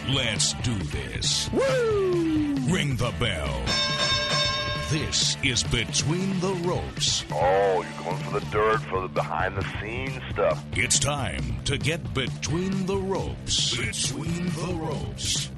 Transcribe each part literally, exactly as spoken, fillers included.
Let's do this. Woo! Ring the bell. This is Between the Ropes. Oh, you're going for the dirt, for the behind-the-scenes stuff. It's time to get Between the Ropes. Between the Ropes.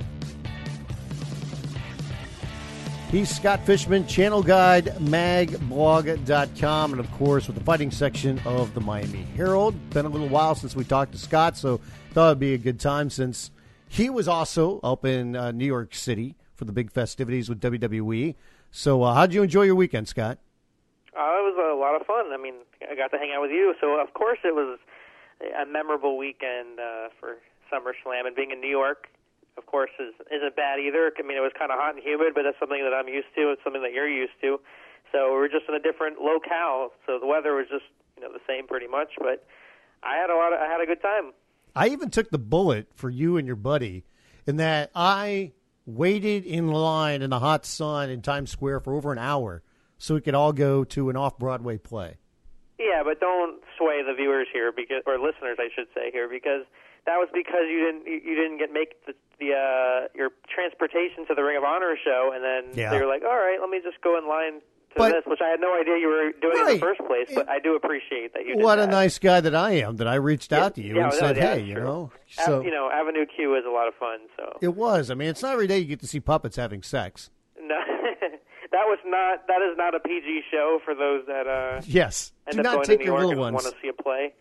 He's Scott Fishman, Channel Guide, mag blog dot com, and of course with the fighting section of the Miami Herald. Been a little while since we talked to Scott, so thought it'd be a good time since he was also up in uh, New York City for the big festivities with W W E. So uh, how'd you enjoy your weekend, Scott? Uh, it was a lot of fun. I mean, I got to hang out with you, so of course it was a memorable weekend uh, for SummerSlam, and being in New York, of course, is, isn't bad either. I mean, it was kind of hot and humid, but that's something that I'm used to. It's something that you're used to. So we're just in a different locale. So the weather was just, you know, the same pretty much. But I had a lot. Of, I had a good time. I even took the bullet for you and your buddy in that I waited in line in the hot sun in Times Square for over an hour so we could all go to an off-Broadway play. Yeah, but don't sway the viewers here, because, or listeners, I should say here, because that was because you didn't you didn't get make the, the uh, your transportation to the Ring of Honor show, and then Yeah. they were like, all right, let me just go in line to But- this, which I had no idea you were doing Right. in the first place. But It- I do appreciate that you did What that. a nice guy that I am that I reached out to you Yeah, and no, said, yeah, hey, that's you true. know. Av- So you know, Avenue Q is a lot of fun. So it was. I mean, it's not every day you get to see puppets having sex. no, that was not that is not a P G show for those that uh, Yes. end Do up not going take to New your York little and ones. want to see a play.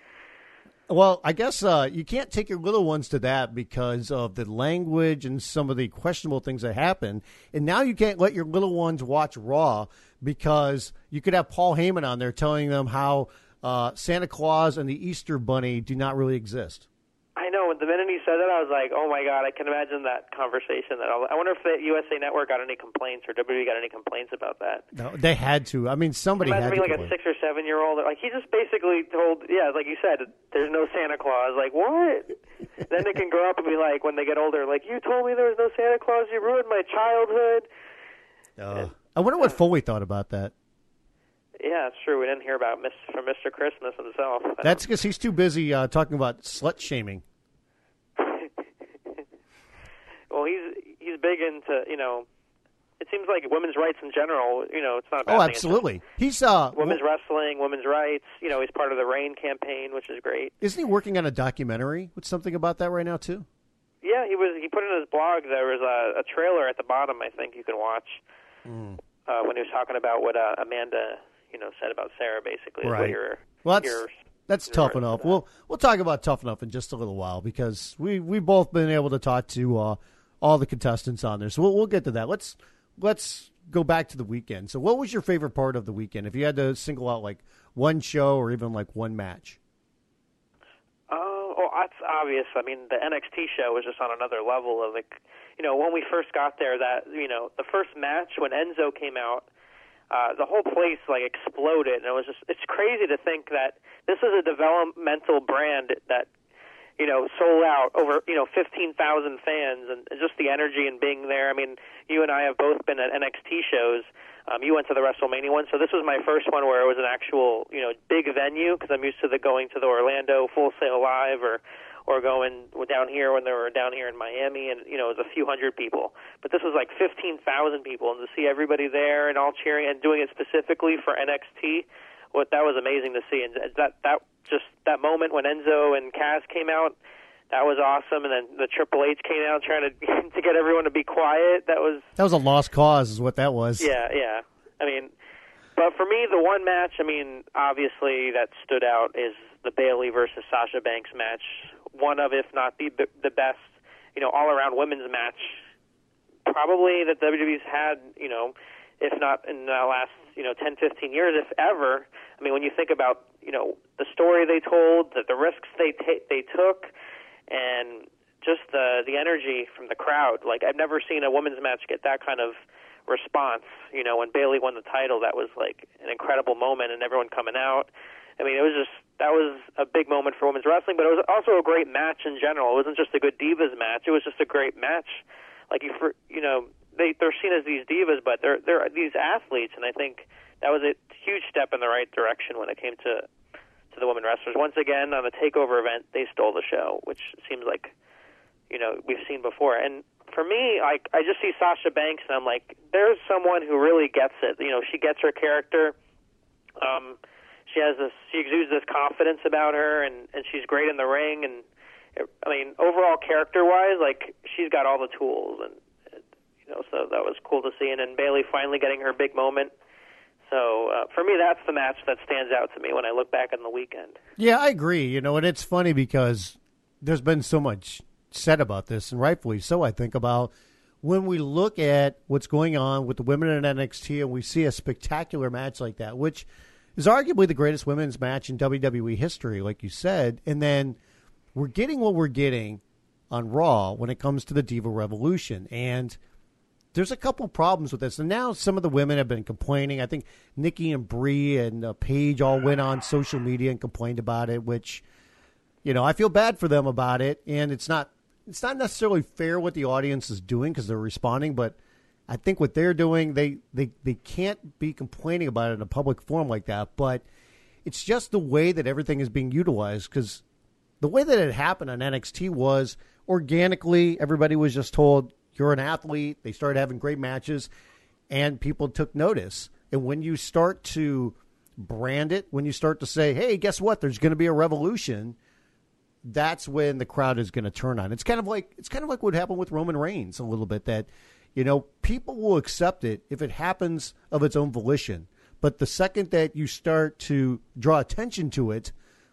Well, I guess uh, you can't take your little ones to that because of the language and some of the questionable things that happen. And now you can't let your little ones watch Raw because you could have Paul Heyman on there telling them how uh, Santa Claus and the Easter Bunny do not really exist. I know. The minute he said that, I was like, "Oh my God!" I can imagine that conversation. That I'll, I wonder if the U S A Network got any complaints or W W E got any complaints about that. No, they had to. I mean, somebody Imagine had being to. like a complain. six or seven year old. Like he just basically told, yeah, like you said, there's no Santa Claus. Like what? Then they can grow up and be like, when they get older, like you told me there was no Santa Claus. You ruined my childhood. Uh, I wonder what Foley thought about that. Yeah, it's true. We didn't hear about Miss from Mister Christmas himself. That's because he's too busy uh, talking about slut shaming. Well, he's he's big into, you know, it seems like women's rights in general. You know, it's not a bad Oh, thing. absolutely. He's uh, Women's wrestling, women's rights. You know, he's part of the RAIN campaign, which is great. isn't he working on a documentary with something about that right now too? Yeah, he was. He put in his blog. There was a, a trailer at the bottom. I think you can watch Mm. uh, when he was talking about what uh, Amanda, you know, said about Sarah. Basically, is Right. what you're, Well, that's you're, that's you're tough into enough. that. We'll we'll talk about tough enough in just a little while because we we both been able to talk to uh, all the contestants on there. So we'll we'll get to that. Let's let's go back to the weekend. So what was your favorite part of the weekend? If you had to single out like one show or even like one match. Oh, well, that's obvious. I mean, the N X T show was just on another level of like, you know, when we first got there, that, you know, the first match when Enzo came out, uh, the whole place like exploded, and it was just, it's crazy to think that this is a developmental brand that, you know, sold out over, you know, fifteen thousand fans, and just the energy and being there. I mean, you and I have both been at N X T shows. Um, you went to the WrestleMania one, so this was my first one where it was an actual, you know, big venue, because I'm used to the going to the Orlando Full Sail Live or or going down here when they were down here in Miami, and, you know, it was a few hundred people. But this was like fifteen thousand people, and to see everybody there and all cheering and doing it specifically for N X T, what that was amazing to see. And that that just that moment when Enzo and Kaz came out, that was awesome. And then the Triple H came out trying to to get everyone to be quiet. That was That was a lost cause, is what that was. yeah, yeah. I mean, but for me, the one match, I mean, obviously that stood out is the Bayley versus Sasha Banks match. One of, if not the the best, you know, all around women's match, probably that W W E's had, you know, if not in the last, you know, ten, fifteen years, if ever. I mean, when you think about, you know, the story they told, the, the risks they ta- they took, and just the the energy from the crowd. Like, I've never seen a women's match get that kind of response. You know, when Bayley won the title, that was like an incredible moment, and everyone coming out. I mean, it was just, that was a big moment for women's wrestling, but it was also a great match in general. It wasn't just a good divas match; it was just a great match. Like, you, for, you know, they they're seen as these divas, but they're they're these athletes, and I think that was a huge step in the right direction when it came to to the women wrestlers. Once again, on the takeover event, they stole the show, which seems like, you know, we've seen before. And for me, I I just see Sasha Banks, and I'm like, there's someone who really gets it. You know, she gets her character. Um, she has this, she exudes this confidence about her, and, and she's great in the ring. And I mean, overall character-wise, like, she's got all the tools, and you know, so that was cool to see. And then Bayley finally getting her big moment. So uh, for me, that's the match that stands out to me when I look back on the weekend. Yeah, I agree. You know, and it's funny because there's been so much said about this, and rightfully so, I think, about when we look at what's going on with the women in N X T and we see a spectacular match like that, which is arguably the greatest women's match in W W E history, like you said, and then we're getting what we're getting on Raw when it comes to the Diva Revolution. And there's a couple problems with this. And now some of the women have been complaining. I think Nikki and Brie and uh, Paige all went on social media and complained about it, which, you know, I feel bad for them about it. And it's not it's not necessarily fair what the audience is doing because they're responding. But I think what they're doing, they, they, they can't be complaining about it in a public forum like that. But it's just the way that everything is being utilized, because the way that it happened on N X T was organically, everybody was just told, you're an athlete. They started having great matches, and people took notice. And when you start to brand it, when you start to say, hey, guess what? There's going to be a revolution, that's when the crowd is going to turn on. It's kind of like it's kind of like what happened with Roman Reigns a little bit, that, you know, people will accept it if it happens of its own volition. But the second that you start to draw attention to it,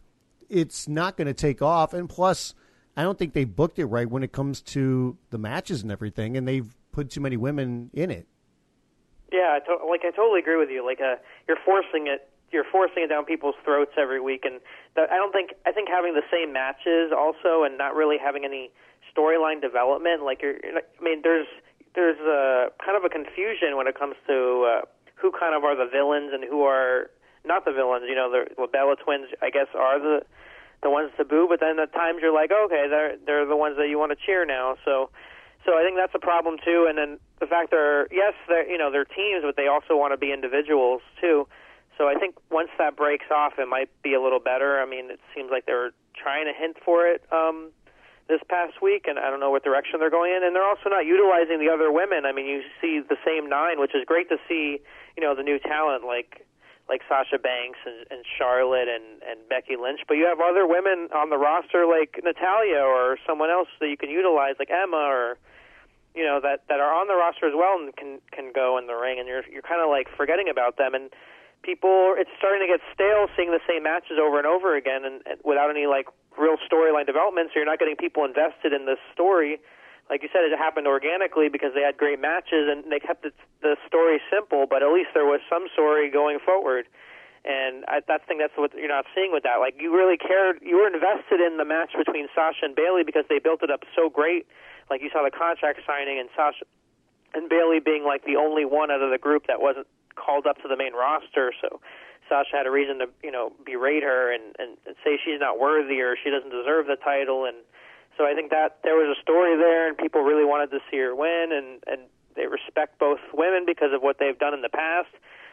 it's not going to take off. And plus, I don't think they booked it right when it comes to the matches and everything, and they've put too many women in it. Yeah, I to- like I totally agree with you. Like, uh, you're forcing it, you're forcing it down people's throats every week, and the, I don't think I think having the same matches also, and not really having any storyline development. Like, you're, you're I mean, there's there's a kind of a confusion when it comes to uh, who kind of are the villains and who are not the villains. You know, the, the Bella Twins, I guess, are the the ones to boo, but then at times you're like, okay, they're they're the ones that you want to cheer now. So, so I think that's a problem too. And then the fact they're yes, they're you know they're teams, but they also want to be individuals too. So I think once that breaks off, it might be a little better. I mean, it seems like they were trying to hint for it um, this past week, and I don't know what direction they're going in. And they're also not utilizing the other women. I mean, you see the same nine, which is great to see. You know, the new talent like. like Sasha Banks and, and Charlotte and, and Becky Lynch, but you have other women on the roster like Natalya or someone else that you can utilize, like Emma, or you know that, that are on the roster as well and can can go in the ring, and you're you're kind of like forgetting about them. And people, it's starting to get stale seeing the same matches over and over again, and, and without any like real storyline development. So you're not getting people invested in this story. Like you said, it happened organically because they had great matches and they kept it, the story simple, but at least there was some story going forward. And I, I think that's what you're not seeing with that. Like, you really cared, you were invested in the match between Sasha and Bayley because they built it up so great. Like, you saw the contract signing and Sasha and Bayley being like the only one out of the group that wasn't called up to the main roster. So Sasha had a reason to, you know, berate her and, and, and say she's not worthy or she doesn't deserve the title. And so I think that there was a story there, and people really wanted to see her win, and, and they respect both women because of what they've done in the past.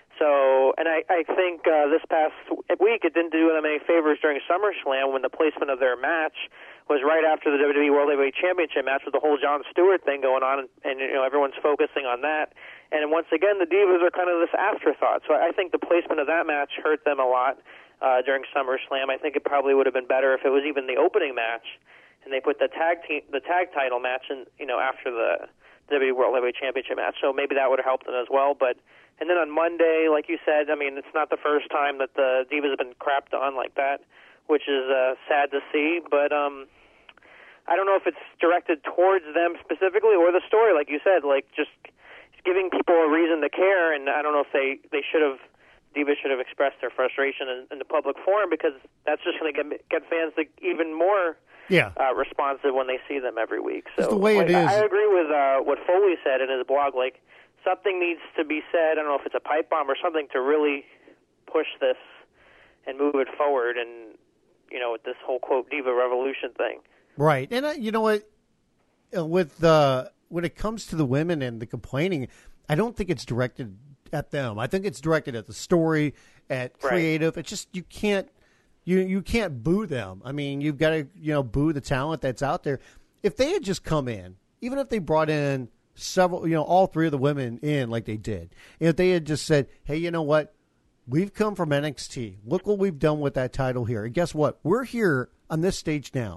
So, and I, I think uh, this past week it didn't do them any favors during SummerSlam when the placement of their match was right after the W W E World Heavyweight Championship match with the whole Jon Stewart thing going on, and, and you know everyone's focusing on that. And once again, the Divas are kind of this afterthought. So I think the placement of that match hurt them a lot uh, during SummerSlam. I think it probably would have been better if it was even the opening match. And they put the tag team, the tag title match, in, you know, after the W W E World Heavyweight Championship match. So maybe that would have helped them as well. But and then on Monday, like you said, I mean, it's not the first time that the Divas have been crapped on like that, which is uh, sad to see. But um, I don't know if it's directed towards them specifically or the story, like you said, like just giving people a reason to care. And I don't know if they they should have. Divas should have expressed their frustration in, in the public forum, because that's just going to get get fans to even more yeah. uh, responsive when they see them every week. So it's the way like, it is. I agree with uh, what Foley said in his blog. Like, something needs to be said. I don't know if it's a pipe bomb or something to really push this and move it forward. And you know, with this whole quote Diva Revolution thing. Right, and uh, you know what? With the when it comes to the women and the complaining, I don't think it's directed at them. I think it's directed at the story, at creative. Right. It's just you can't you you can't boo them. I mean, you've got to you know boo the talent that's out there. if they had just come in, even if they brought in several, you know, all three of the women in like they did, and if they had just said, hey, you know what? We've come from N X T. Look what we've done with that title here. And guess what? We're here on this stage now.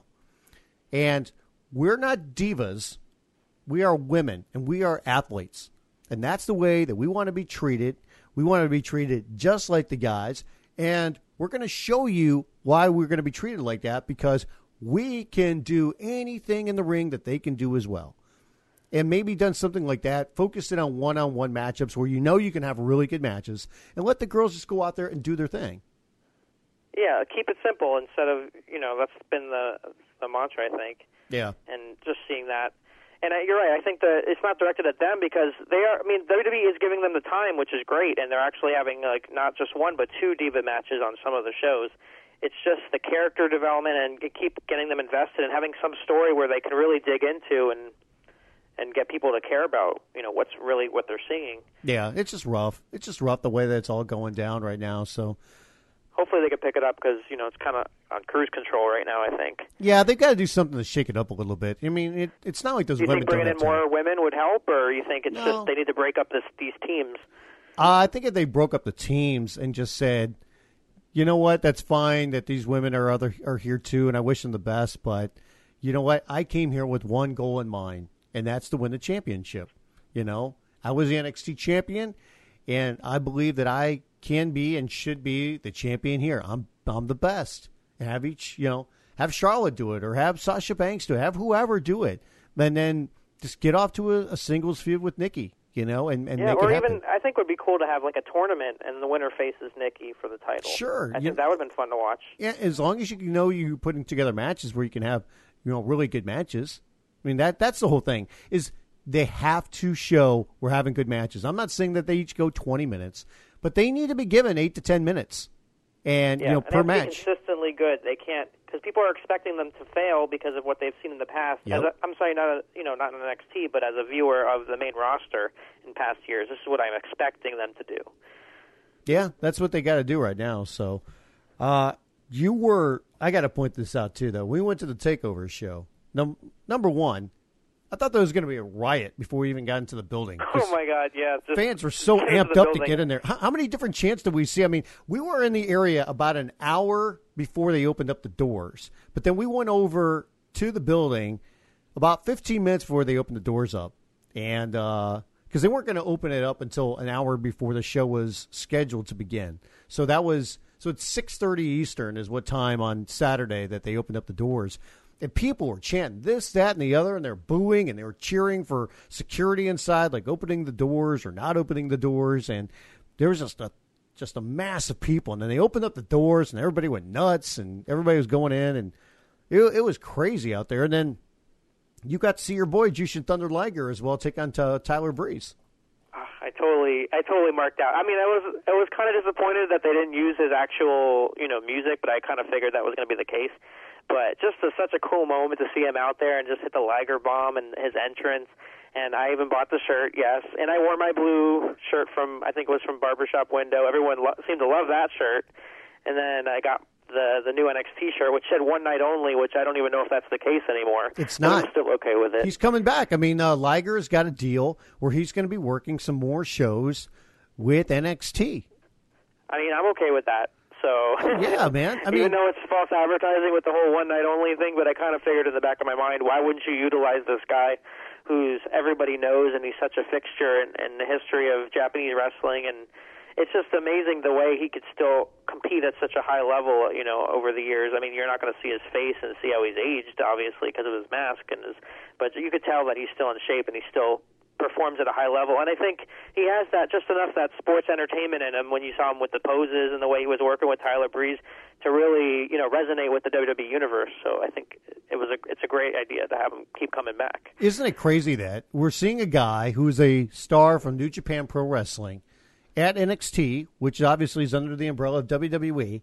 And we're not divas. We are women, and we are athletes. And that's the way that we want to be treated. We want to be treated just like the guys. And we're going to show you why we're going to be treated like that, because we can do anything in the ring that they can do as well. And maybe done something like that, focus it on one-on-one matchups where you know you can have really good matches, and let the girls just go out there and do their thing. Yeah, keep it simple instead of, you know, that's been the, the mantra, I think. Yeah. And just seeing that. And uh, you're right, I think that it's not directed at them because they are, I mean, W W E is giving them the time, which is great, and they're actually having, like, not just one but two diva matches on some of the shows. It's just the character development and keep getting them invested and having some story where they can really dig into and and get people to care about, you know, what's really what they're seeing. Yeah, it's just rough. It's just rough the way that it's all going down right now. So hopefully they can pick it up because, you know, it's kind of on cruise control right now, I think. Yeah, they've got to do something to shake it up a little bit. I mean, it, it's not like those do you women think bringing in don't have more women would help, or you think it's No. just they need to break up this these teams? Uh, I think if they broke up the teams and just said, you know what, that's fine that these women are other are here too, and I wish them the best, but you know what, I came here with one goal in mind, and that's to win the championship. You know, I was the N X T champion, and I believe that I can be and should be the champion here. I'm I'm the best. And have each, you know, have Charlotte do it, or have Sasha Banks do it, have whoever do it, and then just get off to a, a singles feud with Nikki. You know, and, and yeah, make or it even happen. I think it would be cool to have like a tournament and the winner faces Nikki for the title. Sure, I you- think that would have been fun to watch. Yeah, as long as you know you're putting together matches where you can have, you know, really good matches. I mean, that that's the whole thing, is they have to show we're having good matches. I'm not saying that they each go twenty minutes, but they need to be given eight to ten minutes, and Yeah, you know, and per they have to be match. consistently good. They can't, because people are expecting them to fail because of what they've seen in the past. Yep. As a, I'm sorry, not a, you know, not in N X T, but as a viewer of the main roster in past years, this is what I'm expecting them to do. Yeah, that's what they got to do right now. So, uh, you were. I got to point this out too, though. We went to the Takeover show. Num- number one, I thought there was going to be a riot before we even got into the building. Oh my God, yeah! Just Fans were so get into amped the up to building. get in there. How, how many different chants did we see? I mean, we were in the area about an hour before they opened up the doors, but then we went over to the building about fifteen minutes before they opened the doors up, and because they weren't going to open it up until an hour before the show was scheduled to begin. So that was so it's six thirty Eastern is what time on Saturday that they opened up the doors. And people were chanting this, that, and the other, and they're booing, and they were cheering for security inside, like opening the doors or not opening the doors. And there was just a just a mass of people. And then they opened up the doors, and everybody went nuts, and everybody was going in, and it, it was crazy out there. And then you got to see your boy Jushin Thunder Liger as well take on t- Tyler Breeze. Ah, I totally, I totally marked out. I mean, I was, I was kind of disappointed that they didn't use his actual, you know, music, but I kind of figured that was going to be the case. But just a, such a cool moment to see him out there and just hit the Liger bomb and his entrance. And I even bought the shirt, yes. And I wore my blue shirt from, I think it was from Barbershop Window. Everyone lo- seemed to love that shirt. And then I got the the new N X T shirt, which said one night only, which I don't even know if that's the case anymore. It's But not. I'm still okay with it. He's coming back. I mean, uh, Liger's got a deal where he's going to be working some more shows with N X T. I mean, I'm okay with that. So Yeah, man. I mean, even though it's false advertising with the whole one night only thing, but I kind of figured in the back of my mind, why wouldn't you utilize this guy who's everybody knows and he's such a fixture in, in the history of Japanese wrestling, and it's just amazing the way he could still compete at such a high level, you know, over the years. I mean, you're not going to see his face and see how he's aged, obviously, because of his mask, and his, but you could tell that he's still in shape and he still performs at a high level. And I think he has that, just enough that sports entertainment in him when you saw him with the poses and the way he was working with Tyler Breeze to really, you know, resonate with the W W E universe. So I think it was a, it's a great idea to have him keep coming back. isn't it crazy that we're seeing a guy who's a star from New Japan Pro Wrestling at N X T, which obviously is under the umbrella of W W E,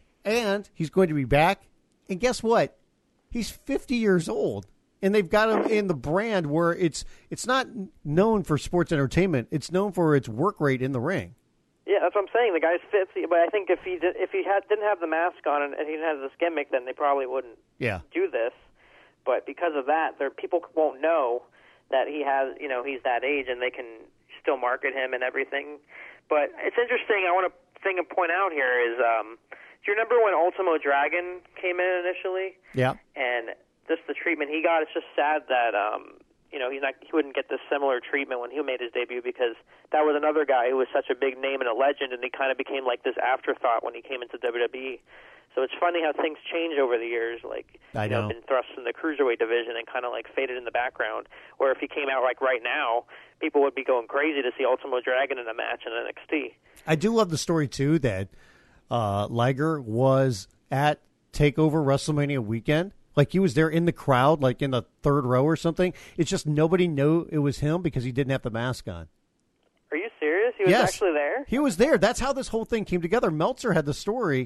and he's going to be back. And guess what? He's fifty years old, and they've got him in the brand where it's it's not known for sports entertainment. It's known for its work rate in the ring. Yeah, that's what I'm saying. The guy's fifty, but I think if he did, if he had didn't have the mask on and, and he didn't have this gimmick, then they probably wouldn't Yeah. do this. But because of that, there people won't know that he has, you know, he's that age, and they can still market him and everything. But it's interesting. I want to thing to point out here is, um, do you remember when Ultimo Dragon came in initially? Yeah. And just the treatment he got. It's just sad that um, you know he's not he wouldn't get this similar treatment when he made his debut, because that was another guy who was such a big name and a legend, and he kind of became like this afterthought when he came into W W E. So it's funny how things change over the years. Like, I you know. know, been thrust in the cruiserweight division and kind of like faded in the background. Where if he came out like right now, people would be going crazy to see Ultimo Dragon in a match in N X T. I do love the story too that uh, Liger was at TakeOver WrestleMania weekend. Like, he was there in the crowd, like in the third row or something. It's just nobody knew it was him because he didn't have the mask on. Are you serious? He was Yes. actually there? He was there. That's how this whole thing came together. Meltzer had the story.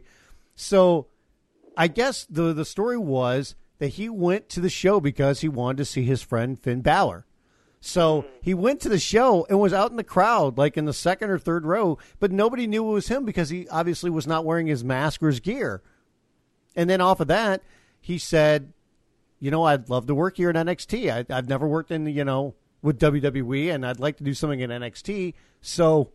So I guess the the story was that he went to the show because he wanted to see his friend Finn Balor. So mm. he went to the show and was out in the crowd, like in the second or third row, but nobody knew it was him because he obviously was not wearing his mask or his gear. And then off of that, he said, you know, I'd love to work here in N X T. I, I've never worked in, you know, with W W E, and I'd like to do something in N X T. So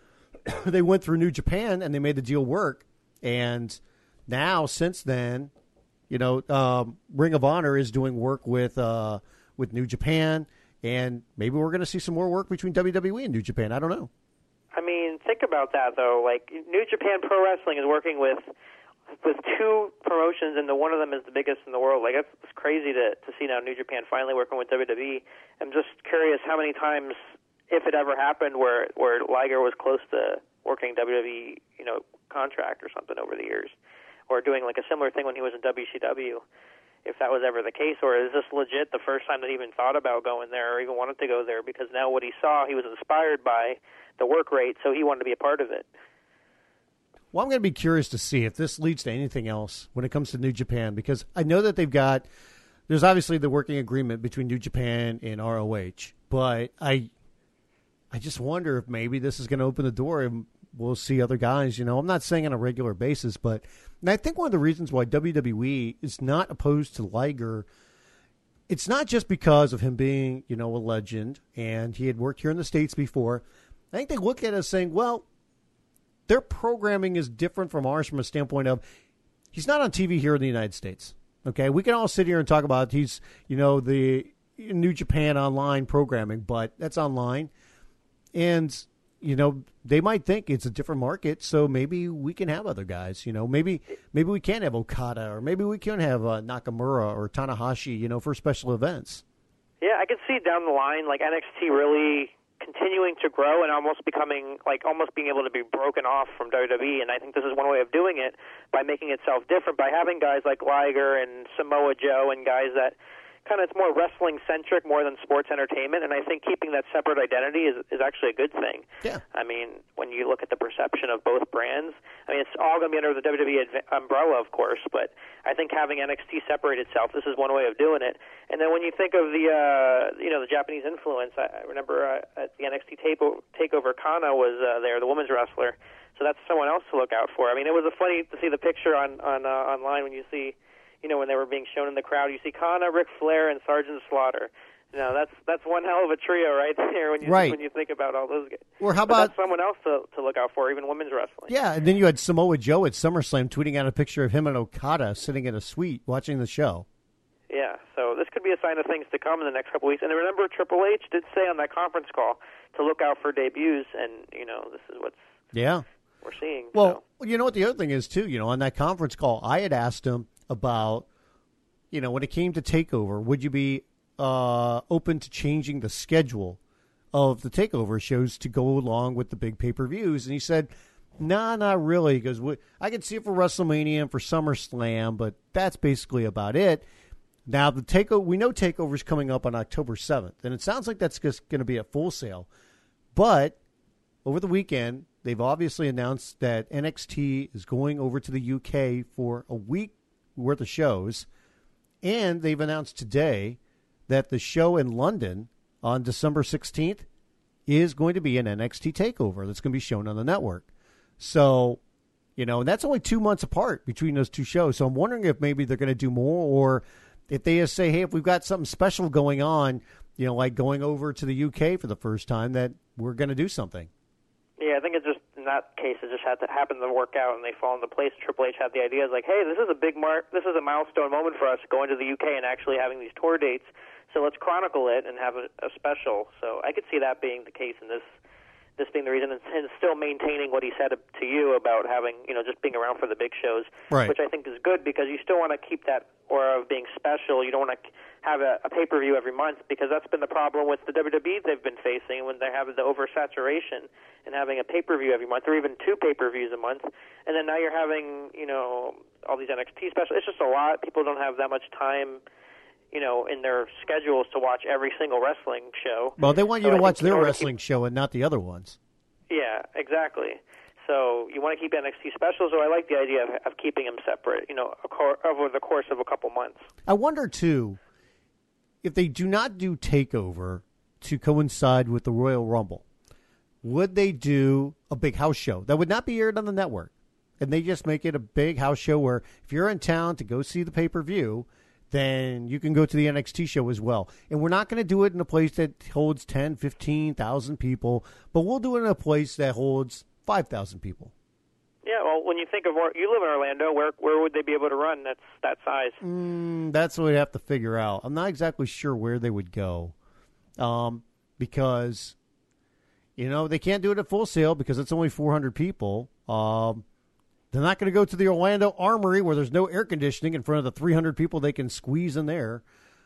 they went through New Japan, and they made the deal work. And now, since then, you know, um, Ring of Honor is doing work with uh, with New Japan, and maybe we're going to see some more work between W W E and New Japan. I don't know. I mean, think about that, though. Like, New Japan Pro Wrestling is working with with two promotions, and the one of them is the biggest in the world. Like, it's, it's crazy to, to see now New Japan finally working with W W E. I'm just curious how many times, if it ever happened, where where Liger was close to working W W E, you know, contract or something over the years, or doing like a similar thing when he was in W C W, if that was ever the case. Or is this legit the first time that he even thought about going there or even wanted to go there, because now what he saw, he was inspired by the work rate, so he wanted to be a part of it. Well, I'm going to be curious to see if this leads to anything else when it comes to New Japan, because I know that they've got, there's obviously the working agreement between New Japan and R O H, but I I just wonder if maybe this is going to open the door and we'll see other guys. You know, I'm not saying on a regular basis, but and I think one of the reasons why W W E is not opposed to Liger, it's not just because of him being, you know, a legend and he had worked here in the States before. I think they look at it as saying, well, their programming is different from ours from a standpoint of he's not on T V here in the United States. Okay, we can all sit here and talk about he's, you know, the New Japan online programming, but that's online. And, you know, they might think it's a different market, so maybe we can have other guys. You know, maybe maybe we can have Okada, or maybe we can have uh, Nakamura or Tanahashi, you know, for special events. Yeah, I could see down the line, like N X T really continuing to grow and almost becoming, like, almost being able to be broken off from W W E. And I think this is one way of doing it, by making itself different, by having guys like Liger and Samoa Joe and guys that kind of, it's more wrestling-centric more than sports entertainment, and I think keeping that separate identity is, is actually a good thing. Yeah. I mean, when you look at the perception of both brands, I mean, it's all going to be under the W W E adv- umbrella, of course, but I think having N X T separate itself, this is one way of doing it. And then when you think of the, uh, you know, the Japanese influence, I, I remember uh, at the N X T takeover, takeover Kana was uh, there, the women's wrestler, so that's someone else to look out for. I mean, it was a funny to see the picture on, on uh, online when you see, you know, when they were being shown in the crowd, you see Kana, Ric Flair, and Sergeant Slaughter. You know, that's that's one hell of a trio right there when you right. when you think about all those guys. Or how but about that's someone else to, to look out for, even women's wrestling. Yeah, and then you had Samoa Joe at SummerSlam tweeting out a picture of him and Okada sitting in a suite watching the show. Yeah, so this could be a sign of things to come in the next couple of weeks. And remember, Triple H did say on that conference call to look out for debuts, and, you know, this is what's yeah we're seeing. Well, so. you know what the other thing is, too? You know, on that conference call, I had asked him about, you know, when it came to TakeOver, would you be uh, open to changing the schedule of the TakeOver shows to go along with the big pay-per-views? And he said, nah, not really. He goes, I can see it for WrestleMania and for SummerSlam, but that's basically about it. Now, the takeover, we know TakeOver is coming up on October seventh, and it sounds like that's just going to be at Full Sail. But over the weekend, they've obviously announced that N X T is going over to the U K for a week worth of shows. And they've announced today that the show in London on December sixteenth is going to be an N X T takeover that's going to be shown on the network. So, you know, and that's only two months apart between those two shows. So I'm wondering if maybe they're going to do more, or if they just say, hey, if we've got something special going on, you know, like going over to the U K for the first time, that we're going to do something. Yeah, I think it just, in that case, it just had to happen to work out, and they fall into place. Triple H had the idea, like, hey, this is a big mark, this is a milestone moment for us, going to the U K and actually having these tour dates. So let's chronicle it and have a, a special. So I could see that being the case in this, this being the reason, and, and still maintaining what he said to you about having, you know, just being around for the big shows, right. which I think is good because you still want to keep that aura of being special. You don't want to have a, a pay-per-view every month because that's been the problem with the W W E they've been facing when they have the oversaturation and having a pay-per-view every month or even two pay-per-views a month. And then now you're having, you know, all these N X T specials. It's just a lot. People don't have that much time, you know, in their schedules to watch every single wrestling show. Well, they want you so to I watch think their in order to wrestling keep, show and not the other ones. Yeah, exactly. So you want to keep N X T specials, so I like the idea of, of keeping them separate, you know, over the course of a couple months. I wonder, too, if they do not do TakeOver to coincide with the Royal Rumble, would they do a big house show that would not be aired on the network? And they just make it a big house show where if you're in town to go see the pay-per-view, then you can go to the N X T show as well. And we're not going to do it in a place that holds ten, fifteen thousand people, but we'll do it in a place that holds five thousand people. Yeah, well, when you think of where you live in Orlando, where where would they be able to run that's that size? Mm, that's what we have to figure out. I'm not exactly sure where they would go, um, because you know they can't do it at Full Sail because it's only four hundred people. Um, they're not going to go to the Orlando Armory where there's no air conditioning in front of the three hundred people they can squeeze in there.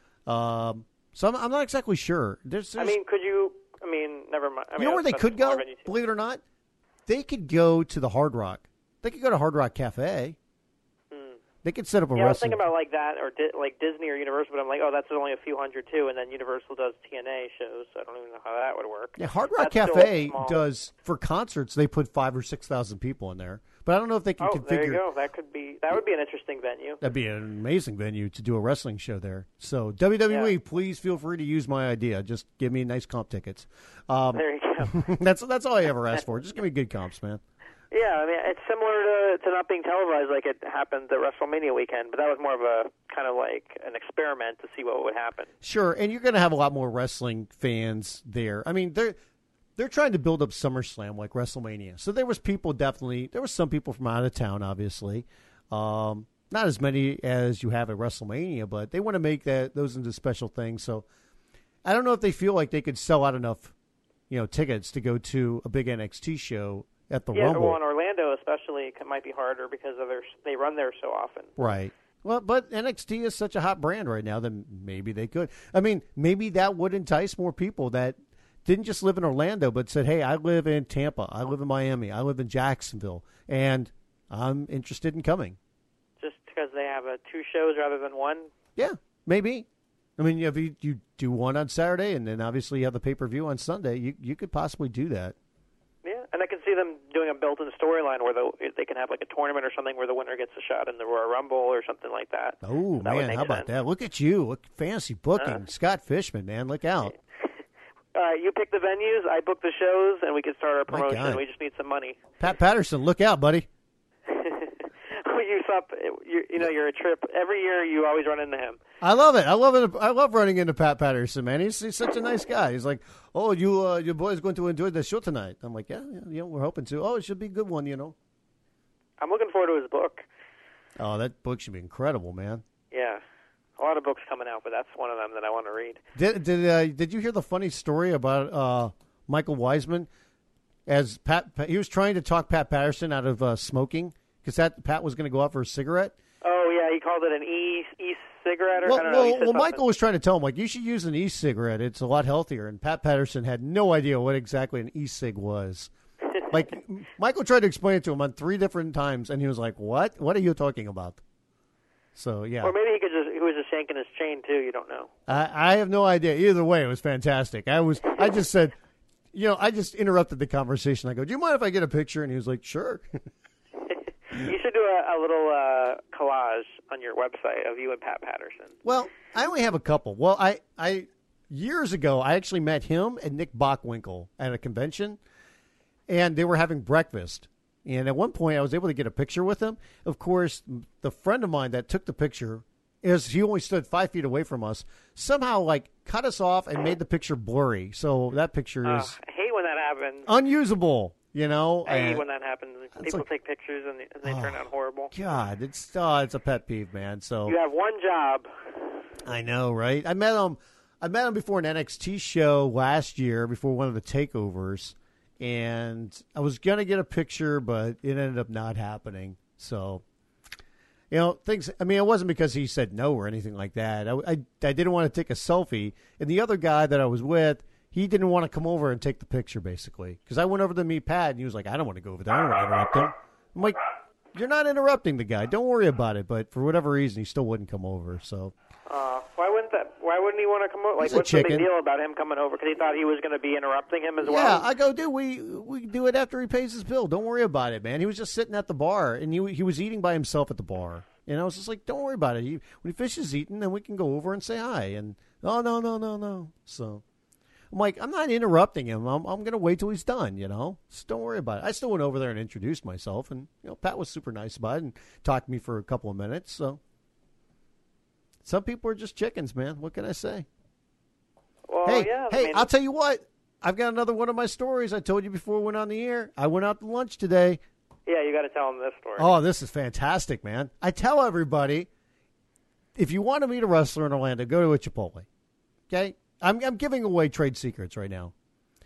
Um, so I'm, I'm not exactly sure. There's, there's, I mean, could you? I mean, never mind. I mean, you know where they that's could go? venue too. Believe it or not, they could go to the Hard Rock. They could go to Hard Rock Cafe. Hmm. They could set up a Yeah, I was wrestling. thinking about like that or di- like Disney or Universal, but I'm like, oh, that's only a few hundred too, and then Universal does T N A shows, so I don't even know how that would work. Yeah, Hard Rock That's still Cafe small. does for concerts. They put five or six thousand people in there, but I don't know if they can Oh, configure. there you go. That could be that would be an interesting venue. That'd be an amazing venue to do a wrestling show there. So W W E, Yeah. please feel free to use my idea. Just give me nice comp tickets. Um, There you go. that's that's all I ever asked for. Just give me good comps, man. Yeah, I mean, it's similar to, to not being televised like it happened at WrestleMania weekend, but that was more of a kind of like an experiment to see what would happen. Sure, and you're going to have a lot more wrestling fans there. I mean, they're they're trying to build up SummerSlam like WrestleMania. So there was people definitely, there was some people from out of town, obviously. Um, not as many as you have at WrestleMania, but they want to make that those into special things. So I don't know if they feel like they could sell out enough, you know, tickets to go to a big N X T show at the Yeah, Rumble. well, in Orlando especially, it might be harder because of their they run there so often. Right. Well, but N X T is such a hot brand right now that maybe they could. I mean, maybe that would entice more people that didn't just live in Orlando, but said, hey, I live in Tampa, I live in Miami, I live in Jacksonville, and I'm interested in coming. Just because they have uh, two shows rather than one? Yeah, maybe. I mean, if you, you do one on Saturday and then obviously you have the pay-per-view on Sunday, you, you could possibly do that. Yeah, and I can see them doing a built-in storyline where the, they can have like a tournament or something where the winner gets a shot in the Royal Rumble or something like that. Oh, that would man, make how about sense. that? Look at you. Look, fancy booking. Uh. Scott Fishman, man, look out. Uh, you pick the venues, I book the shows, and we can start our My promotion. God. We just need some money. Pat Patterson, look out, buddy. you thought, you, you know, you're a trip. Every year you always run into him. I love it. I love it. I love running into Pat Patterson, man. He's, he's such a nice guy. He's like, oh, you, uh, your boy's going to enjoy the show tonight. I'm like, yeah, yeah, yeah, we're hoping to. Oh, it should be a good one, you know. I'm looking forward to his book. Oh, that book should be incredible, man. Yeah. A lot of books coming out, but that's one of them that I want to read. Did did uh, did you hear the funny story about uh, Michael Wiseman? As Pat, he was trying to talk Pat Patterson out of uh, smoking because that Pat was going to go out for a cigarette. Oh yeah, he called it an e e cigarette or Well, I don't know. he well, said well Michael something. was trying to tell him like you should use an e-cigarette. It's a lot healthier. And Pat Patterson had no idea what exactly an e-cig was. Like Michael tried to explain it to him on three different times, and he was like, "What? What are you talking about?" So yeah, Or maybe he could just he was just shanking his chain too. You don't know. I, I have no idea. Either way, it was fantastic. I was, I just said, you know, I just interrupted the conversation. I go, "Do you mind if I get a picture?" And he was like, "Sure." You should do a, a little uh, collage on your website of you and Pat Patterson. Well, I only have a couple. Well, I, I years ago, I actually met him and Nick Bockwinkel at a convention, and they were having breakfast. And at one point, I was able to get a picture with him. Of course, the friend of mine that took the picture is he only stood five feet away from us, somehow like cut us off and made the picture blurry. So that picture Uh, is I hate when that happens. unusable, you know. I hate and- when that happens. People like- take pictures and they, and they turn Oh. out horrible. God, it's uh, it's a pet peeve, man. So You have one job. I know, right? I met him. I met him before an N X T show last year, before one of the takeovers, and I was gonna get a picture, but it ended up not happening. So, you know, things. I mean, it wasn't because he said no or anything like that. I, I, I didn't want to take a selfie, and the other guy that I was with, he didn't want to come over and take the picture, basically, because I went over to meet Pat, and he was like, "I don't want to go over there. I don't want to interrupt him." I'm like, "You're not interrupting the guy. Don't worry about it." But for whatever reason, he still wouldn't come over. So. Uh, why wouldn't that? Why wouldn't he want to come over? Like, He's a what's the chicken. big deal about him coming over? Because he thought he was going to be interrupting him as Yeah, well. I go, dude, we we do it after he pays his bill. Don't worry about it, man. He was just sitting at the bar, and he he was eating by himself at the bar. And I was just like, don't worry about it. He, when he finishes eating, then we can go over and say hi. And oh no no no no. So I'm like, I'm not interrupting him. I'm I'm gonna wait till he's done. You know, just don't worry about it. I still went over there and introduced myself, and you know, Pat was super nice about it and talked to me for a couple of minutes. So some people are just chickens, man. What can I say? Well, Hey, yeah. hey, I mean, I'll tell you what. I've got another one of my stories I told you before we went on the air. I went out to lunch today. yeah, you got to tell him this story. Oh, this is fantastic, man. I tell everybody, if you want to meet a wrestler in Orlando, go to a Chipotle. Okay? I'm, I'm giving away trade secrets right now.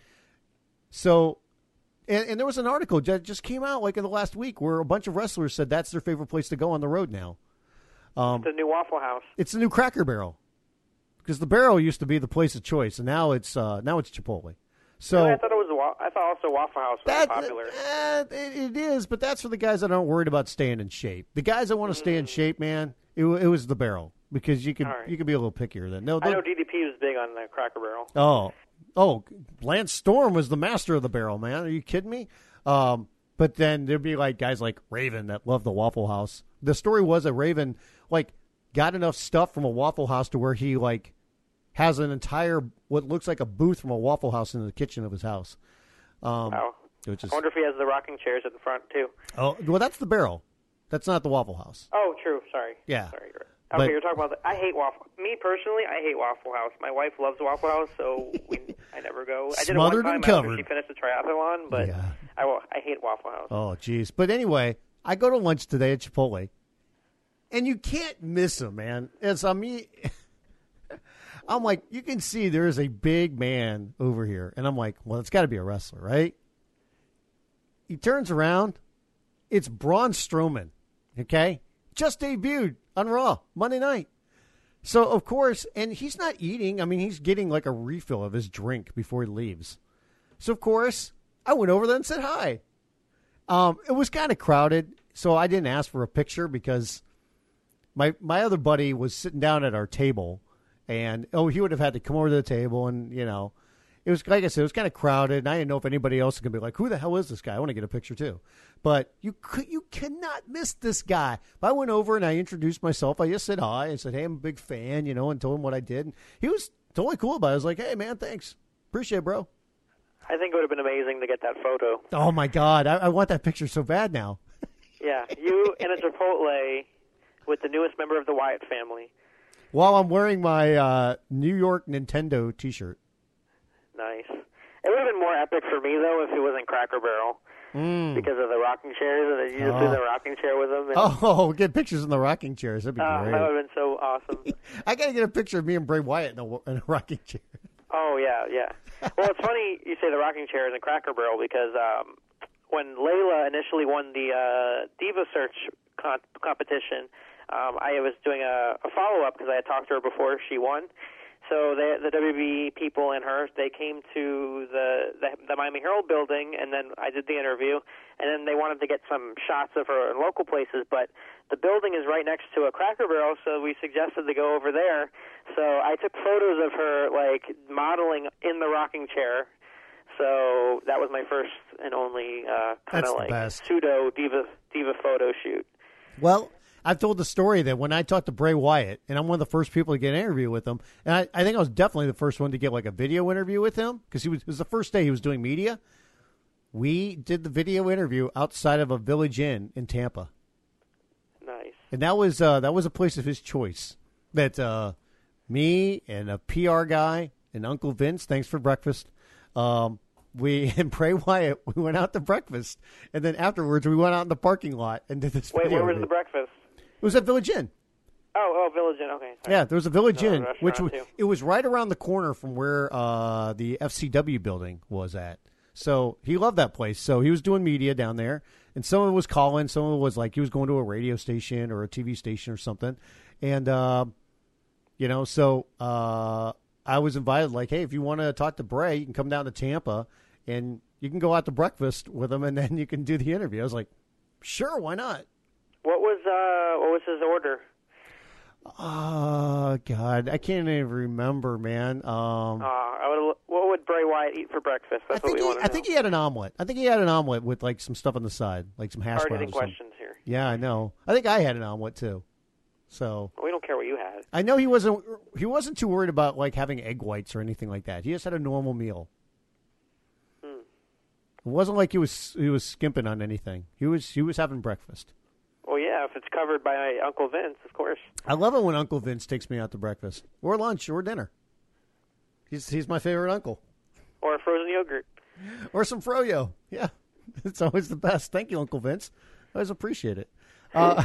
So, and, and there was an article that just came out like in the last week where a bunch of wrestlers said that's their favorite place to go on the road now. Um, the new Waffle House. it's the new Cracker Barrel. Because the Barrel used to be the place of choice, and now it's uh, now it's Chipotle. So Really? I thought it was. Wa- I thought also Waffle House was that popular. eh, it, it is, but that's for the guys that aren't worried about staying in shape. The guys that want to stay in shape, man, it, wa- it was the Barrel because you could All right. you could be a little pickier than no. I know don't- D D P was big on the Cracker Barrel. Oh, oh, Lance Storm was the master of the Barrel, man. Are you kidding me? Um, but then there'd be like guys like Raven that love the Waffle House. The story was that Raven like got enough stuff from a Waffle House to where he like has an entire what looks like a booth from a Waffle House in the kitchen of his house. Um, Wow. which is I wonder if he has the rocking chairs at the front too. oh well, that's the Barrel. That's not the Waffle House. Oh, true. Sorry. Yeah. Sorry. You're right. But- Okay, you're talking about. The, I hate waffle. Me personally, I hate Waffle House. My wife loves Waffle House, so we, I never go. I did it one Smothered time and after covered. she finished the triathlon, but Yeah. I, wa- I hate Waffle House. Oh, jeez. But anyway, I go to lunch today at Chipotle, and you can't miss them, man. As I mean, I'm like, you can see there is a big man over here, and I'm like, well, it's got to be a wrestler, right? He turns around, it's Braun Strowman, okay? Just debuted on Raw Monday night. So, of course, and he's not eating. I mean, he's getting like a refill of his drink before he leaves. So, of course, I went over there and said hi. Um, it was kind of crowded, so I didn't ask for a picture because my my other buddy was sitting down at our table, and oh, he would have had to come over to the table, and you know, it was like I said, it was kind of crowded, and I didn't know if anybody else was gonna be like, "Who the hell is this guy? I want to get a picture too." But you could, you cannot miss this guy. But I went over and I introduced myself. I just said hi. I said, "Hey, I'm a big fan," you know, and told him what I did. And he was totally cool about it. I was like, "Hey, man, thanks, appreciate it, bro." I think it would have been amazing to get that photo. Oh my God, I, I want that picture so bad now. Yeah, you in a Chipotle with the newest member of the Wyatt family. While I'm wearing my uh, New York Nintendo T-shirt. Nice. It would have been more epic for me though if it wasn't Cracker Barrel Mm. because of the rocking chairs, and then you just do Oh. the rocking chair with them. And, Oh, get pictures in the rocking chairs. That'd be uh, great. that would have been so awesome. I got to get a picture of me and Bray Wyatt in a, in a rocking chair. Oh yeah, yeah. Well, it's funny you say the rocking chairs and Cracker Barrel because um, when Layla initially won the uh, Diva Search con- competition, um, I was doing a, a follow up because I had talked to her before she won. So they, the W W E people and her, they came to the, the the Miami Herald building, and then I did the interview, and then they wanted to get some shots of her in local places, but the building is right next to a Cracker Barrel, so we suggested to go over there. So I took photos of her, like, modeling in the rocking chair. So that was my first and only uh, kind That's of the like best. pseudo diva diva photo shoot. Well, I've told the story that when I talked to Bray Wyatt, and I'm one of the first people to get an interview with him, and I, I think I was definitely the first one to get like a video interview with him because he was, it was the first day he was doing media. We did the video interview outside of a Village Inn in Tampa, Nice. and that was uh, that was a place of his choice. that uh, me and a P R guy and Uncle Vince, thanks for breakfast, um, we and Bray Wyatt, we went out to breakfast, and then afterwards we went out in the parking lot and did this Wait, video. where was the breakfast? It was at Village Inn. Oh, oh, Village Inn. Okay. Sorry. Yeah, there was a Village No, Inn, restaurant, which was, too. it was right around the corner from where uh, the F C W building was at. So he loved that place. So he was doing media down there, and some of it was calling, some of it was like he was going to a radio station or a T V station or something. And, uh, you know, so uh, I was invited, like, hey, if you want to talk to Bray, you can come down to Tampa, and you can go out to breakfast with him, and then you can do the interview. I was like, sure, why not? What was uh, what was his order? Oh, God, I can't even remember, man. Um, Uh, I would. What would Bray Wyatt eat for breakfast? I That's think what we he, want to I know. think he had an omelet. I think he had an omelet with like some stuff on the side, like some hash Targeting browns. or something. questions here. Yeah, I know. I think I had an omelet too. So We don't care what you had. I know he wasn't. He wasn't too worried about like having egg whites or anything like that. He just had a normal meal. Hmm. It wasn't like he was he was skimping on anything. He was he was having breakfast. Well, yeah, if it's covered by Uncle Vince, of course. I love it when Uncle Vince takes me out to breakfast or lunch or dinner. He's he's my favorite uncle. Or a frozen yogurt. Or some froyo. Yeah, it's always the best. Thank you, Uncle Vince. I always appreciate it. Uh,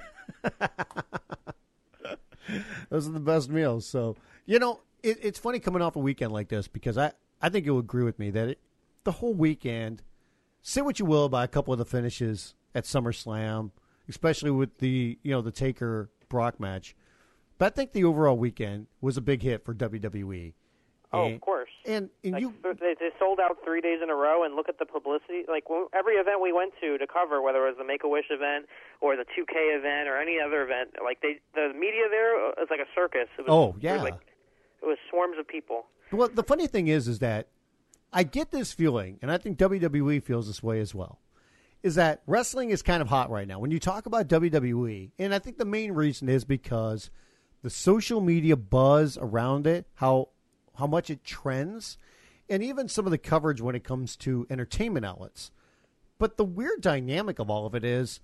those are the best meals. So, you know, it, it's funny coming off a weekend like this because I, I think you'll agree with me that it, the whole weekend, say what you will about a couple of the finishes at SummerSlam, especially with the, you know, the Taker Brock match. But I think the overall weekend was a big hit for W W E. Oh, and, of course. And, and Like, you, they, they sold out three days in a row, and look at the publicity. Like when, every event we went to to cover, whether it was the Make-A-Wish event or the two K event or any other event, like they, the media there was like a circus. It was, Oh, It yeah. was, like, it was swarms of people. well, the funny thing is, is that I get this feeling, and I think W W E feels this way as well, is that wrestling is kind of hot right now. When you talk about W W E, and I think the main reason is because the social media buzz around it, how how much it trends, and even some of the coverage when it comes to entertainment outlets. But the weird dynamic of all of it is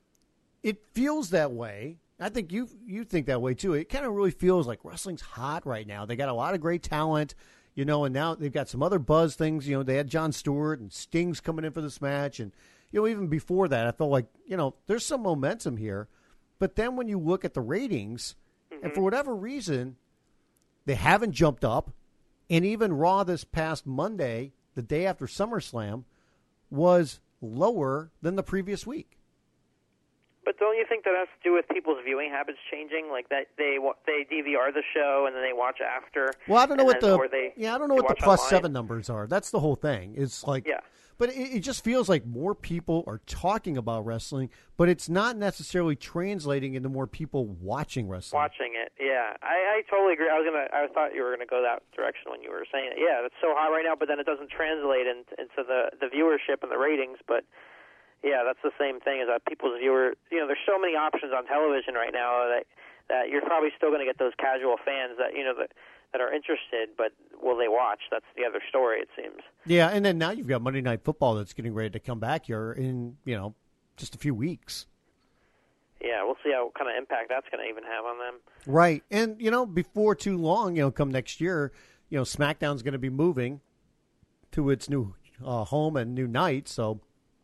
it feels that way. I think you you think that way too. It kind of really feels like wrestling's hot right now. They got a lot of great talent, you know, and now they've got some other buzz things. You know, they had Jon Stewart and Sting's coming in for this match. And, you know, even before that, I felt like, you know, there's some momentum here. But then when you look at the ratings, mm-hmm. and for whatever reason, they haven't jumped up. And even Raw this past Monday, the day after SummerSlam, was lower than the previous week. But don't you think that has to do with people's viewing habits changing? Like that they wa- they D V R the show and then they watch after. Well, I don't know and what then- the or they, yeah I don't know they what the watch plus online. seven numbers are. That's the whole thing. It's like Yeah. But it, it just feels like more people are talking about wrestling, but it's not necessarily translating into more people watching wrestling. Watching it, yeah, I, I totally agree. I was gonna, I thought you were gonna go that direction when you were saying it. Yeah, it's so hot right now, but then it doesn't translate in, into the the viewership and the ratings. But yeah, that's the same thing as that people's viewer. You know, there's so many options on television right now that that you're probably still going to get those casual fans that you know that that are interested, but will they watch? That's the other story, it seems. Yeah, and then now you've got Monday Night Football that's getting ready to come back here in, you know, just a few weeks. Yeah, we'll see how kind of impact that's going to even have on them. Right. And, you know, before too long, you know, come next year, you know, SmackDown's going to be moving to its new uh, home and new night, so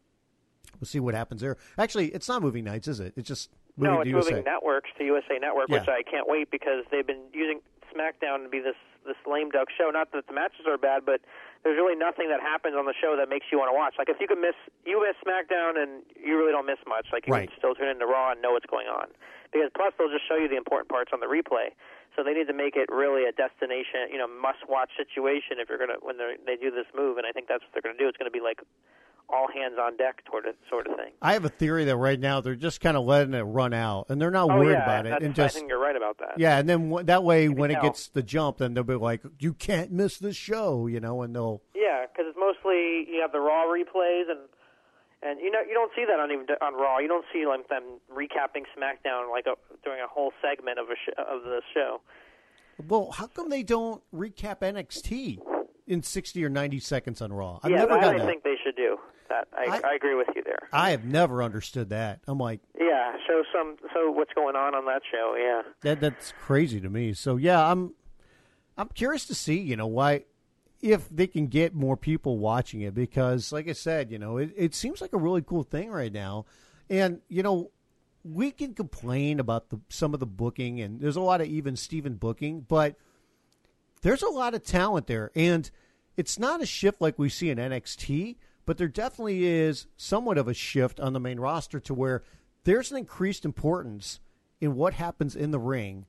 we'll see what happens there. Actually, it's not moving nights, is it? It's just moving no, it's to U S A. moving networks to U S A Network, Yeah. which I can't wait because they've been using SmackDown to be this this lame duck show. Not that the matches are bad, but there's really nothing that happens on the show that makes you want to watch. Like if you can miss you miss SmackDown and you really don't miss much. Like you Right. can still tune into Raw and know what's going on. Because plus they'll just show you the important parts on the replay. So they need to make it really a destination, you know, must-watch situation if you're gonna when they they do this move. And I think that's what they're gonna do. It's gonna be like all hands on deck toward it, sort of thing. I have a theory that right now they're just kind of letting it run out, and they're not oh, worried yeah, about it. that's, And just I think you're right about that. yeah, and then w- that way, when it tell. gets the jump, then they'll be like, "You can't miss this show," you know, and they'll Yeah, because it's mostly you have the Raw replays, and and you know you don't see that on even on Raw. You don't see like them recapping SmackDown like a, during a whole segment of a sh- of the show. Well, how come they don't recap N X T in sixty or ninety seconds on Raw? I've yeah, never that got I that. think they should do. That I, I- I agree with you there. I have never understood that. I'm like, Yeah, Yeah, show some, so what's going on on that show, yeah. That That's crazy to me. So, yeah, I'm I'm curious to see, you know, why, if they can get more people watching it, because, like I said, you know, it, it seems like a really cool thing right now. And, you know, we can complain about the some of the booking, and there's a lot of even Steven booking, but there's a lot of talent there. And it's not a shift like we see in N X T, but there definitely is somewhat of a shift on the main roster to where there's an increased importance in what happens in the ring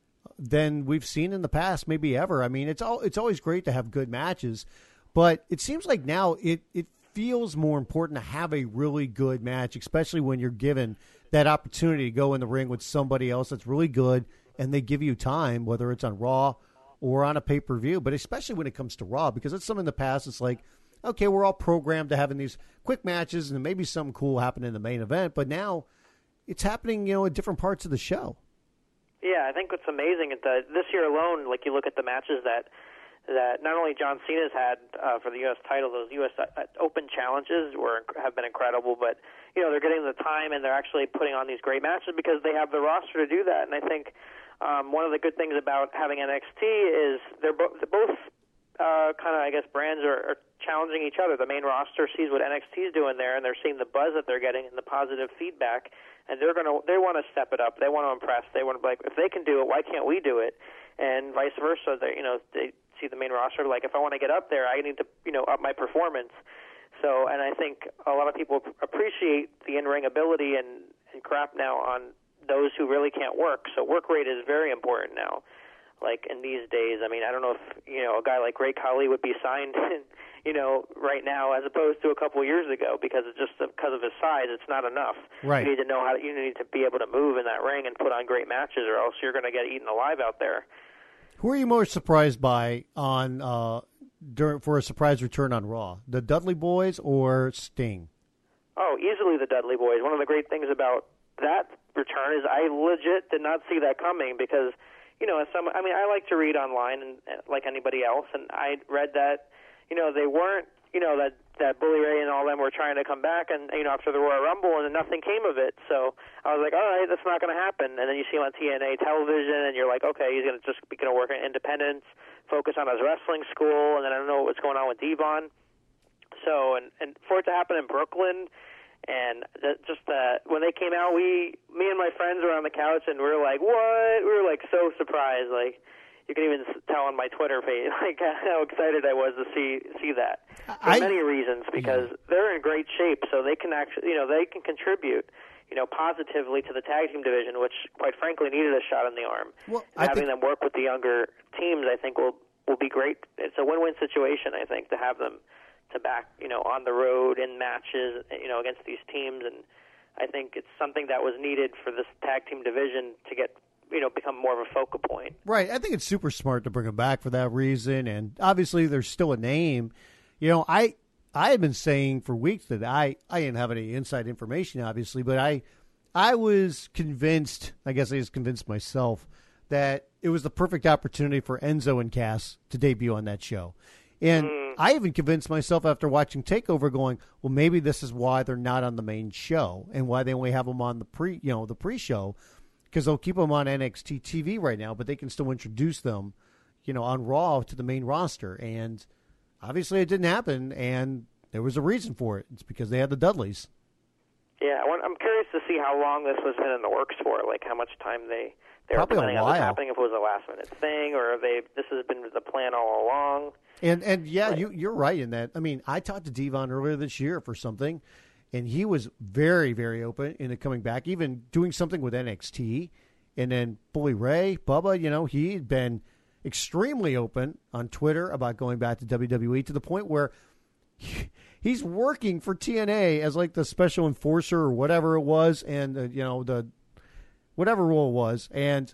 than we've seen in the past, maybe ever. I mean, it's all it's always great to have good matches, but it seems like now it, it feels more important to have a really good match, especially when you're given that opportunity to go in the ring with somebody else that's really good and they give you time, whether it's on Raw or on a pay-per-view, but especially when it comes to Raw, because it's something in the past, it's like, okay, we're all programmed to having these quick matches and maybe something cool happen in the main event, but now it's happening, you know, at different parts of the show. Yeah, I think what's amazing is that this year alone, like you look at the matches that that not only John Cena's had uh, for the U S title, those U S Open challenges were have been incredible, but you know they're getting the time and they're actually putting on these great matches because they have the roster to do that. And I think um, one of the good things about having N X T is they're, bo- they're both uh, kind of, I guess, brands are, are challenging each other. The main roster sees what N X T is doing there, and they're seeing the buzz that they're getting and the positive feedback. And they're gonna, they want to step it up. They want to impress. They want to be like, if they can do it, why can't we do it? And vice versa. They, you know, they see the main roster like, if I want to get up there, I need to, you know, up my performance. So, and I think a lot of people appreciate the in-ring ability and, and crap now on those who really can't work. So work rate is very important now. Like in these days, I mean, I don't know if, you know, a guy like Great Khali would be signed, you know, right now as opposed to a couple of years ago because it's just because of his size, it's not enough. Right. You need to know how to, you need to be able to move in that ring and put on great matches or else you're going to get eaten alive out there. Who are you more surprised by on uh, during, for a surprise return on Raw? The Dudley Boys or Sting? Oh, easily the Dudley Boys. One of the great things about that return is I legit did not see that coming because, you know, as some, I mean, I like to read online and like anybody else, and I read that, you know, they weren't, you know, that, that Bully Ray and all them were trying to come back and, you know, after the Royal Rumble, and nothing came of it. So I was like, all right, that's not going to happen. And then you see him on T N A television, and you're like, okay, he's going to just be going to work in independence, focus on his wrestling school, and then I don't know what's going on with Devon. So, and, and for it to happen in Brooklyn, and that, just uh, when they came out, we, me and my friends were on the couch, and we were like, what? We were like so surprised. Like, you can even tell on my Twitter page, like how excited I was to see see that. For I, many reasons, because yeah. they're in great shape, so they can actually, you know, they can contribute, you know, positively to the tag team division, which, quite frankly, needed a shot in the arm. Well, having think... them work with the younger teams, I think, will will be great. It's a win-win situation, I think, to have them to back, you know, on the road in matches, you know, against these teams, and I think it's something that was needed for this tag team division to get, you know, become more of a focal point. Right. I think it's super smart to bring them back for that reason, and obviously there's still a name. You know, I I have been saying for weeks that I, I didn't have any inside information, obviously, but I I was convinced, I guess I just convinced myself, that it was the perfect opportunity for Enzo and Cass to debut on that show. And mm. I even convinced myself after watching TakeOver going, well, maybe this is why they're not on the main show and why they only have them on the pre, you know, the pre-show, because they'll keep them on N X T T V right now, but they can still introduce them, you know, on Raw to the main roster. And obviously it didn't happen, and there was a reason for it. It's because they had the Dudleys. Yeah, I'm curious to see how long this was been in the works for, like how much time they, they were planning on this happening, if it was a last-minute thing, or if they this has been the plan all along. And, and yeah, right. you, you're right in that. I mean, I talked to Devon earlier this year for something, and he was very, very open into coming back, even doing something with N X T. And then Bully Ray, Bubba, you know, he had been extremely open on Twitter about going back to W W E to the point where he, he's working for T N A as like the special enforcer or whatever it was, and, uh, you know, the whatever role it was. And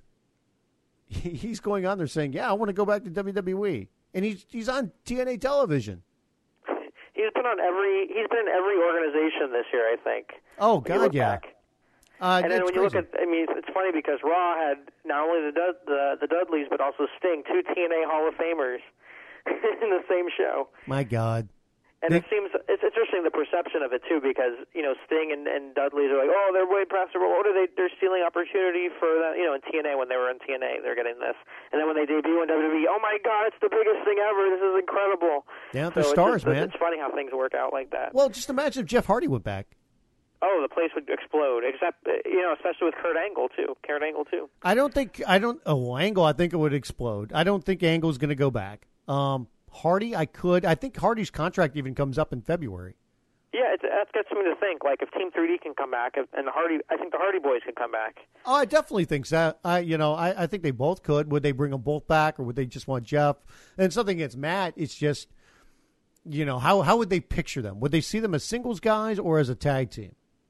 he, he's going on there saying, yeah, I want to go back to W W E. And he's he's on T N A television. He's been on every. He's been in every organization this year, I think. Oh God, yeah. Uh, and then when crazy. you look at, I mean, it's funny because Raw had not only the Dud, the, the Dudleys but also Sting, two T N A Hall of Famers in the same show. My God. And they, it seems it's interesting the perception of it too, because you know Sting and, and Dudley's are like, oh, they're way past the what are they? They're stealing opportunity for that. You know, in T N A when they were in T N A, they're getting this, and then when they debut in W W E, oh my God, it's the biggest thing ever. This is incredible. Yeah, they're so stars, it's just, man. It's funny how things work out like that. Well, just imagine if Jeff Hardy went back. Oh, the place would explode. Except you know, especially with Kurt Angle too. Kurt Angle too. I don't think I don't. Oh, Angle, I think it would explode. I don't think Angle's going to go back. Um. Hardy, I could. I think Hardy's contract even comes up in February. Yeah, it's, that gets me to think. Like, if Team three D can come back, if, and the Hardy, I think the Hardy Boys can come back. Oh, I definitely think so. I, you know, I, I think they both could. Would they bring them both back, or would they just want Jeff? And something against Matt, it's just, you know, how how would they picture them? Would they see them as singles guys or as a tag team?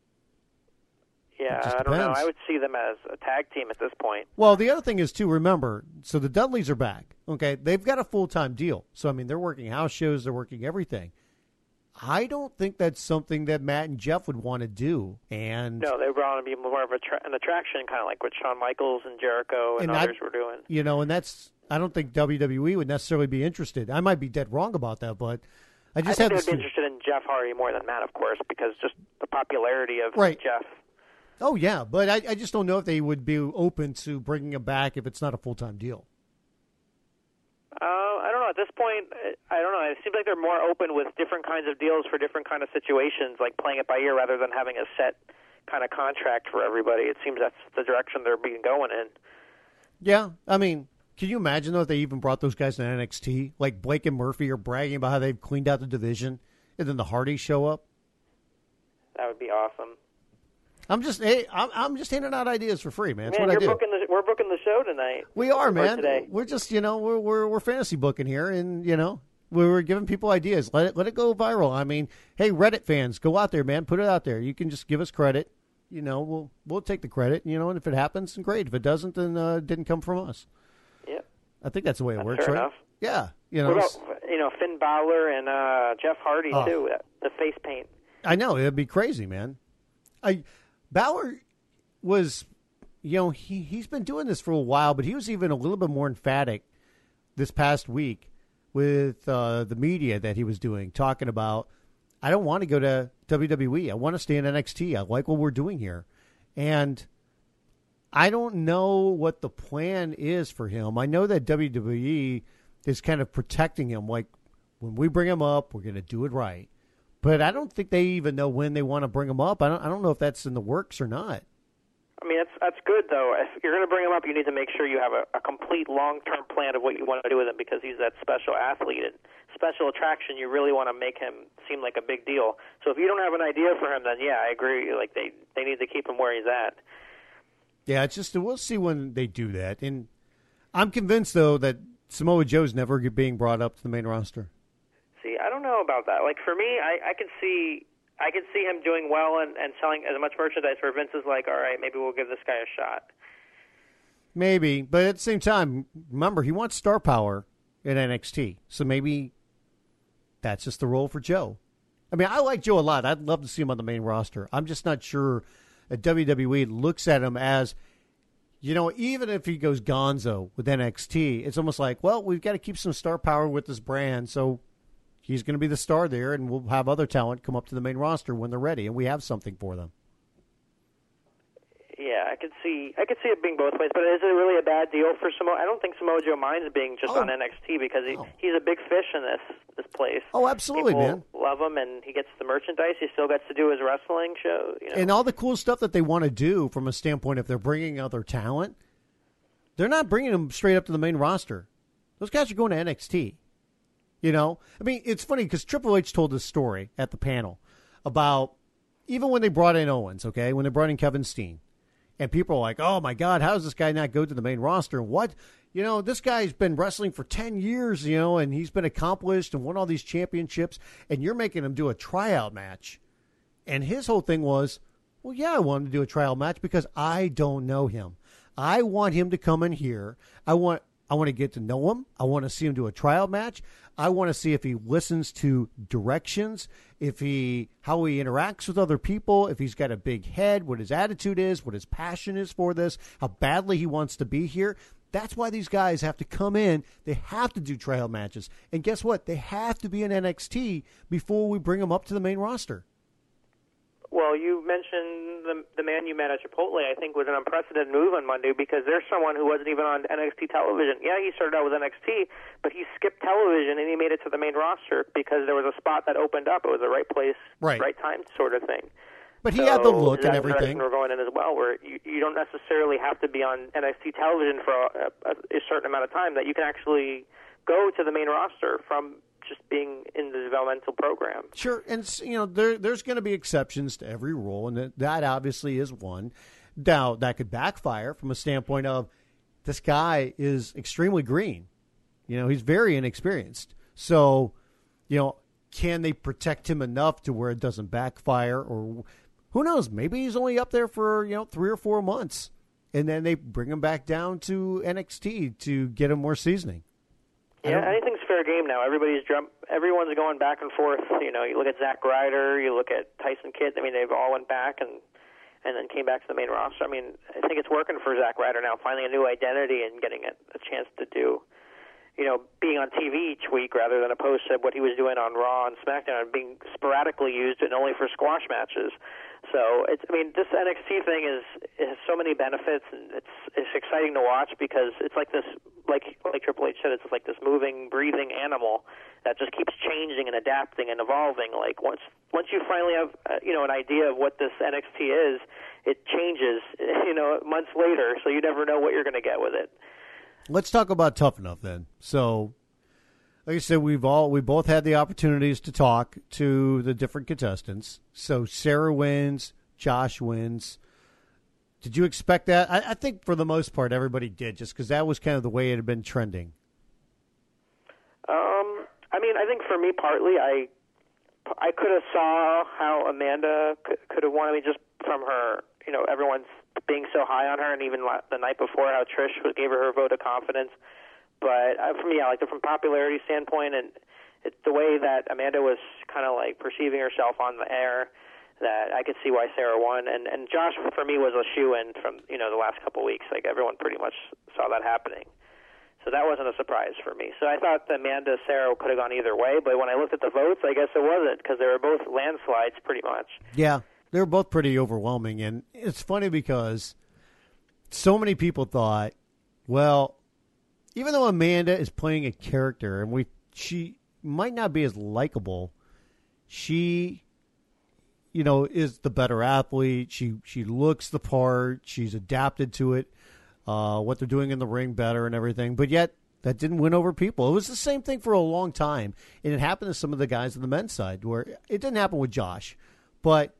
Yeah, I don't know. I would see them as a tag team at this point. Well, the other thing is, too, remember, so the Dudleys are back. Okay, they've got a full-time deal. So, I mean, they're working house shows. They're working everything. I don't think that's something that Matt and Jeff would want to do. And no, they want to be more of a tra- an attraction, kind of like what Shawn Michaels and Jericho and, and others I, were doing. You know, and that's, I don't think W W E would necessarily be interested. I might be dead wrong about that, but I just I have think to they'd be interested in Jeff Hardy more than Matt, of course, because just the popularity of right. Jeff. Oh, yeah, but I, I just don't know if they would be open to bringing him back if it's not a full-time deal. Uh, I don't know. At this point, I don't know. It seems like they're more open with different kinds of deals for different kind of situations, like playing it by ear rather than having a set kind of contract for everybody. It seems that's the direction they're being going in. Yeah, I mean, can you imagine, though, if they even brought those guys to N X T? Like Blake and Murphy are bragging about how they've cleaned out the division, and then the Hardys show up? That would be awesome. I'm just, hey, I'm, I'm just handing out ideas for free, man. That's man, what you're I do. Booking the, we're booking the show tonight. We are, man. Today. We're just, you know, we're we're we're fantasy booking here, and you know, we're giving people ideas. Let it let it go viral. I mean, hey, Reddit fans, go out there, man. Put it out there. You can just give us credit. You know, we'll we'll take the credit. You know, and if it happens, then great. If it doesn't, then uh, it didn't come from us. Yeah. I think that's the way it that's works, fair right? Enough. Yeah. You know, what about, you know, Finn Balor and uh, Jeff Hardy oh. too. The face paint. I know it'd be crazy, man. I Balor was, you know, he, he's been doing this for a while, but he was even a little bit more emphatic this past week with uh, the media that he was doing, talking about, I don't want to go to W W E. I want to stay in N X T. I like what we're doing here. And I don't know what the plan is for him. I know that W W E is kind of protecting him. Like, when we bring him up, we're going to do it right. But I don't think they even know when they want to bring him up. I don't, I don't know if that's in the works or not. I mean, that's that's good, though. If you're going to bring him up, you need to make sure you have a, a complete long-term plan of what you want to do with him, because he's that special athlete and special attraction. You really want to make him seem like a big deal. So if you don't have an idea for him, then, yeah, I agree. Like, they, they need to keep him where he's at. Yeah, it's just, we'll see when they do that. And I'm convinced, though, that Samoa Joe's never being brought up to the main roster. See, I don't know about that. Like, for me, I, I can see... I can see him doing well and, and selling as much merchandise where Vince is like, all right, maybe we'll give this guy a shot. Maybe, but at the same time, remember, he wants star power in N X T. So maybe that's just the role for Joe. I mean, I like Joe a lot. I'd love to see him on the main roster. I'm just not sure that W W E looks at him as, you know, even if he goes gonzo with N X T, it's almost like, well, we've got to keep some star power with this brand, so he's going to be the star there, and we'll have other talent come up to the main roster when they're ready, and we have something for them. Yeah, I could see I could see it being both ways, but is it really a bad deal for Samoa? I don't think Samoa Joe minds being just oh. on N X T because he, oh. he's a big fish in this this place. Oh, absolutely, People man. love him, and he gets the merchandise. He still gets to do his wrestling show. You know? And all the cool stuff that they want to do from a standpoint, if they're bringing other talent, they're not bringing them straight up to the main roster. Those guys are going to N X T. You know, I mean, it's funny because Triple H told this story at the panel about even when they brought in Owens, okay, when they brought in Kevin Steen, and people are like, oh, my God, how does this guy not go to the main roster? What? You know, this guy's been wrestling for ten years, you know, and he's been accomplished and won all these championships, and you're making him do a tryout match. And his whole thing was, well, yeah, I want him to do a tryout match because I don't know him. I want him to come in here. I want I want to get to know him. I want to see him do a trial match. I want to see if he listens to directions, if he how he interacts with other people, if he's got a big head, what his attitude is, what his passion is for this, how badly he wants to be here. That's why these guys have to come in. They have to do tryout matches. And guess what? They have to be in N X T before we bring them up to the main roster. Well, you mentioned the the man you met at Chipotle, I think, was an unprecedented move on Monday because there's someone who wasn't even on N X T television. Yeah, he started out with N X T, but he skipped television and he made it to the main roster because there was a spot that opened up. It was the right place, right, right time sort of thing. But he so had the look and that's everything. We're going in as well, where you, you don't necessarily have to be on N X T television for a, a, a certain amount of time. That you can actually go to the main roster from just being in the developmental program. Sure, and you know there there's going to be exceptions to every rule, and that, that obviously is one. Now that could backfire from a standpoint of this guy is extremely green. You know, he's very inexperienced. So, you know, can they protect him enough to where it doesn't backfire, or who knows? Maybe he's only up there for you know three or four months, and then they bring him back down to N X T to get him more seasoning. Yeah, anything's fair game now. Everybody's jump. Everyone's going back and forth. You know, you look at Zack Ryder, you look at Tyson Kidd. I mean, they've all went back and and then came back to the main roster. I mean, I think it's working for Zack Ryder now, finding a new identity and getting a, a chance to do, you know, being on T V each week rather than opposed to what he was doing on Raw and SmackDown and being sporadically used and only for squash matches. So it's, I mean, this N X T thing is it has so many benefits, and it's it's exciting to watch because it's like this, like like Triple H said, it's like this moving, breathing animal that just keeps changing and adapting and evolving. Like once once you finally have uh, you know an idea of what this N X T is, it changes you know months later, so you never know what you're going to get with it. Let's talk about Tough Enough then. So, like I said, we've all we both had the opportunities to talk to the different contestants. So Sarah wins, Josh wins. Did you expect that? I, I think for the most part everybody did, just because that was kind of the way it had been trending. Um, I mean, I think for me, partly, I I could have saw how Amanda could, could have won. I mean, just from her, you know, everyone's being so high on her, and even the night before, how Trish was, gave her her vote of confidence. But uh, for me, I like it from popularity standpoint, and it's the way that Amanda was kind of like perceiving herself on the air, that I could see why Sarah won. And and Josh, for me, was a shoo-in from you know the last couple of weeks. Like everyone pretty much saw that happening. So that wasn't a surprise for me. So I thought Amanda, Sarah could have gone either way, but when I looked at the votes, I guess it wasn't, because they were both landslides pretty much. Yeah, they were both pretty overwhelming, and it's funny because so many people thought, well, even though Amanda is playing a character, and we she might not be as likable, she, you know, is the better athlete. She she looks the part. She's adapted to it. Uh, what they're doing in the ring better and everything, but yet that didn't win over people. It was the same thing for a long time, and it happened to some of the guys on the men's side, where it didn't happen with Josh, but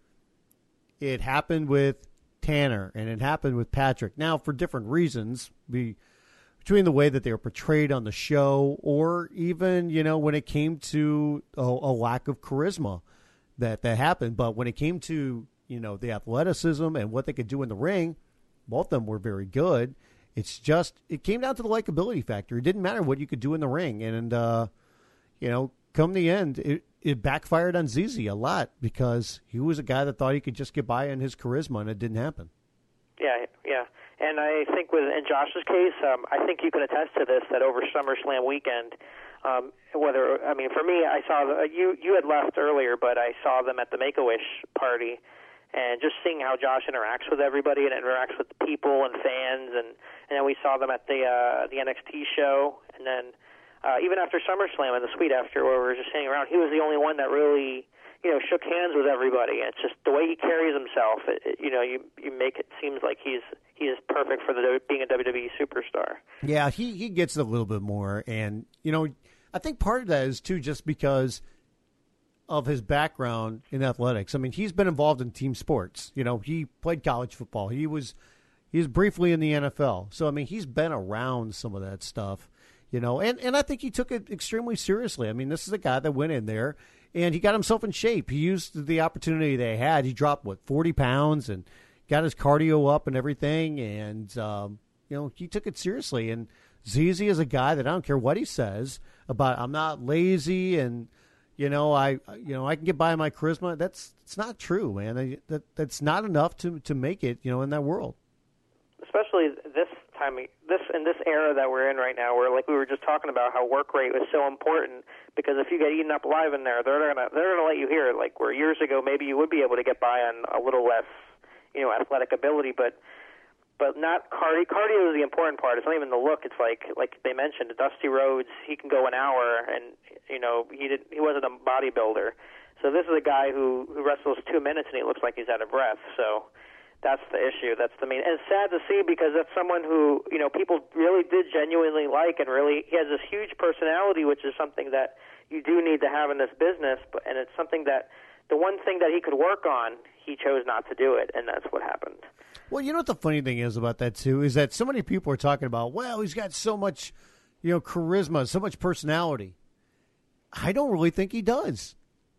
it happened with Tanner, and it happened with Patrick. Now, for different reasons, be, between the way that they were portrayed on the show, or even, you know, when it came to a, a lack of charisma that, that happened. But when it came to, you know, the athleticism and what they could do in the ring, both of them were very good. It's just, it came down to the likability factor. It didn't matter what you could do in the ring. And, uh, you know, come the end, it, it backfired on Z Z a lot because he was a guy that thought he could just get by on his charisma, and it didn't happen. Yeah, yeah. And I think with in Josh's case, um, I think you can attest to this, that over SummerSlam weekend, um, whether, I mean, for me, I saw, the, you, you had left earlier, but I saw them at the Make-A-Wish party. And just seeing how Josh interacts with everybody and interacts with people and fans, and, and then we saw them at the uh, the N X T show, and then uh, even after SummerSlam in the suite after, where we were just hanging around, he was the only one that really, you know, shook hands with everybody. It's just the way he carries himself. It, it, you know, you you make it seems like he's he is perfect for the being a W W E superstar. Yeah, he he gets it a little bit more, and you know, I think part of that is too just because of his background in athletics. I mean, he's been involved in team sports. You know, he played college football. He was he was briefly in the N F L. So, I mean, he's been around some of that stuff, you know, and, and I think he took it extremely seriously. I mean, this is a guy that went in there, and he got himself in shape. He used the opportunity they had. He dropped, what, forty pounds and got his cardio up and everything, and, um, you know, he took it seriously. And Z Z is a guy that I don't care what he says about, I'm not lazy and, You know, I you know I can get by my charisma. That's it's not true, man. I, that that's not enough to to make it, you know, in that world. Especially this time of, this in this era that we're in right now, where like we were just talking about how work rate was so important, because if you get eaten up alive in there, they're gonna they're gonna let you hear it. Like where years ago maybe you would be able to get by on a little less, you know, athletic ability, but but not cardio. Cardio is the important part. It's not even the look. It's like like they mentioned, Dusty Rhodes, he can go an hour, and you know he did he wasn't a bodybuilder. So this is a guy who who wrestles two minutes and he looks like he's out of breath. So that's the issue. That's the main. And it's sad to see, because that's someone who, you know, people really did genuinely like, and really he has this huge personality, which is something that you do need to have in this business. But and it's something that the one thing that he could work on, he chose not to do it, and that's what happened. Well, you know what the funny thing is about that too is that so many people are talking about, well, he's got so much, you know, charisma, so much personality. I don't really think he does.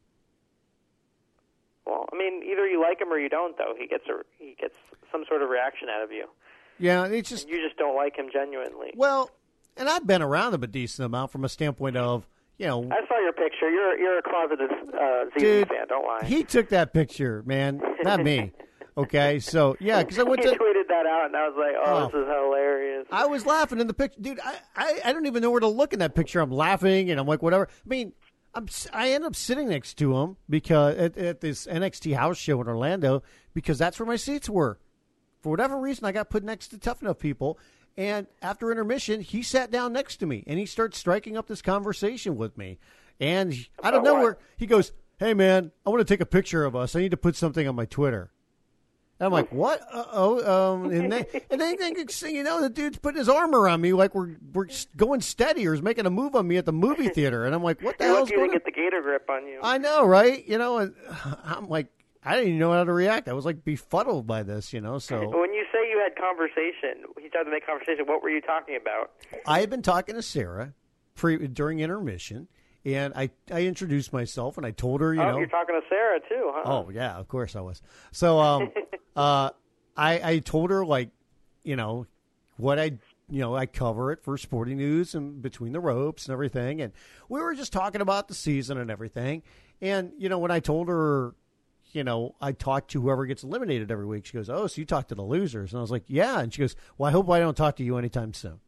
Well, I mean, either you like him or you don't. Though he gets a he gets some sort of reaction out of you. Yeah, it's just and you just don't like him genuinely. Well, and I've been around him a decent amount from a standpoint of, you know, I saw your picture. You're you're a closeted uh, Z Z dude, fan. Don't lie. He took that picture, man, not me. Okay, so yeah, because I went he to tweeted that out, and I was like, "Oh, Oh. this is hilarious." I was laughing in the picture, dude. I, I, I don't even know where to look in that picture. I'm laughing, and I'm like, whatever. I mean, I'm I end up sitting next to him because at, at this N X T house show in Orlando, because that's where my seats were. For whatever reason, I got put next to Tough Enough people, and after intermission, he sat down next to me, and he starts striking up this conversation with me. And he, I don't know where he goes. Hey, man, I want to take a picture of us. I need to put something on my Twitter. And I'm like, what? Uh oh, um, and then, and then next thing you know, the dude's putting his arm around me like we're we're going steady, or is making a move on me at the movie theater, and I'm like, what the You're hell's lucky going to on? get the gator grip on you. I know, right? You know, and I'm like, I didn't even know how to react. I was like befuddled by this, you know. So But when you say you had conversation, he started to make conversation. What were you talking about? I had been talking to Sarah pre during intermission, and I I introduced myself, and I told her, you oh, know, you're talking to Sarah too, huh? oh yeah, of course I was. So um, uh. I, I told her, like, you know, what I, you know, I cover it for Sporting News and Between the Ropes and everything. And we were just talking about the season and everything. And, you know, when I told her, you know, I talk to whoever gets eliminated every week, she goes, oh, so you talk to the losers. And I was like, yeah. And she goes, well, I hope I don't talk to you anytime soon.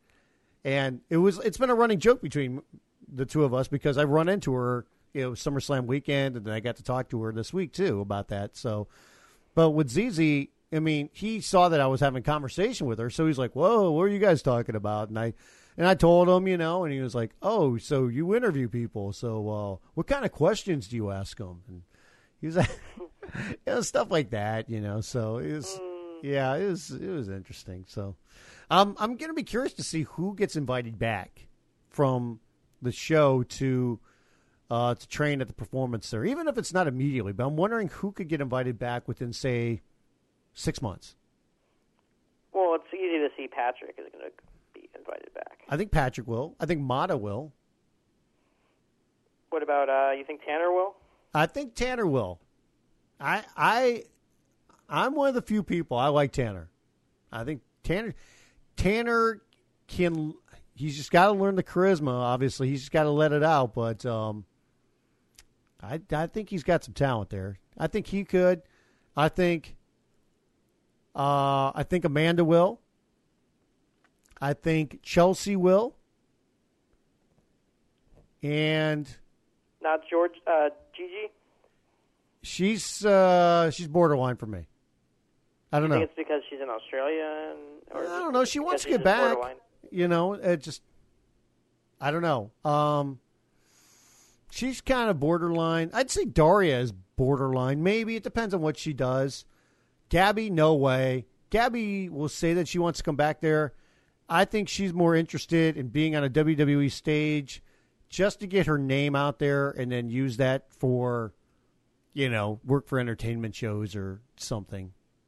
And it was, it's been a running joke between the two of us, because I've run into her, you know, SummerSlam weekend, and then I got to talk to her this week too about that. So, but with Z Z, I mean, he saw that I was having a conversation with her, so he's like, whoa, what are you guys talking about? And I and I told him, you know, and he was like, oh, so you interview people. So uh, what kind of questions do you ask them? And he was like, you know, stuff like that, you know. So it was, yeah, it was it was interesting. So um, I'm going to be curious to see who gets invited back from the show to uh, to train at the Performance Center, even if it's not immediately. But I'm wondering who could get invited back within, say, Six months. Well, it's easy to see Patrick is going to be invited back. I think Patrick will. I think Mata will. What about, uh, you think Tanner will? I think Tanner will. I, I, I'm one of the few people. I like Tanner. I think Tanner, Tanner can. He's just got to learn the charisma. Obviously, he's just got to let it out. But um, I, I think he's got some talent there. I think he could. I think. Uh, I think Amanda will. I think Chelsea will. And not George, uh, Gigi? She's uh, she's borderline for me. I don't you know. think it's because she's in Australia? And, or I don't know. She wants to she's get back. borderline? You know, it just, I don't know. Um, she's kind of borderline. I'd say Daria is borderline. Maybe. It depends on what she does. Gabby, no way. Gabby will say that she wants to come back there. I think she's more interested in being on a W W E stage just to get her name out there and then use that for, you know, work for entertainment shows or something.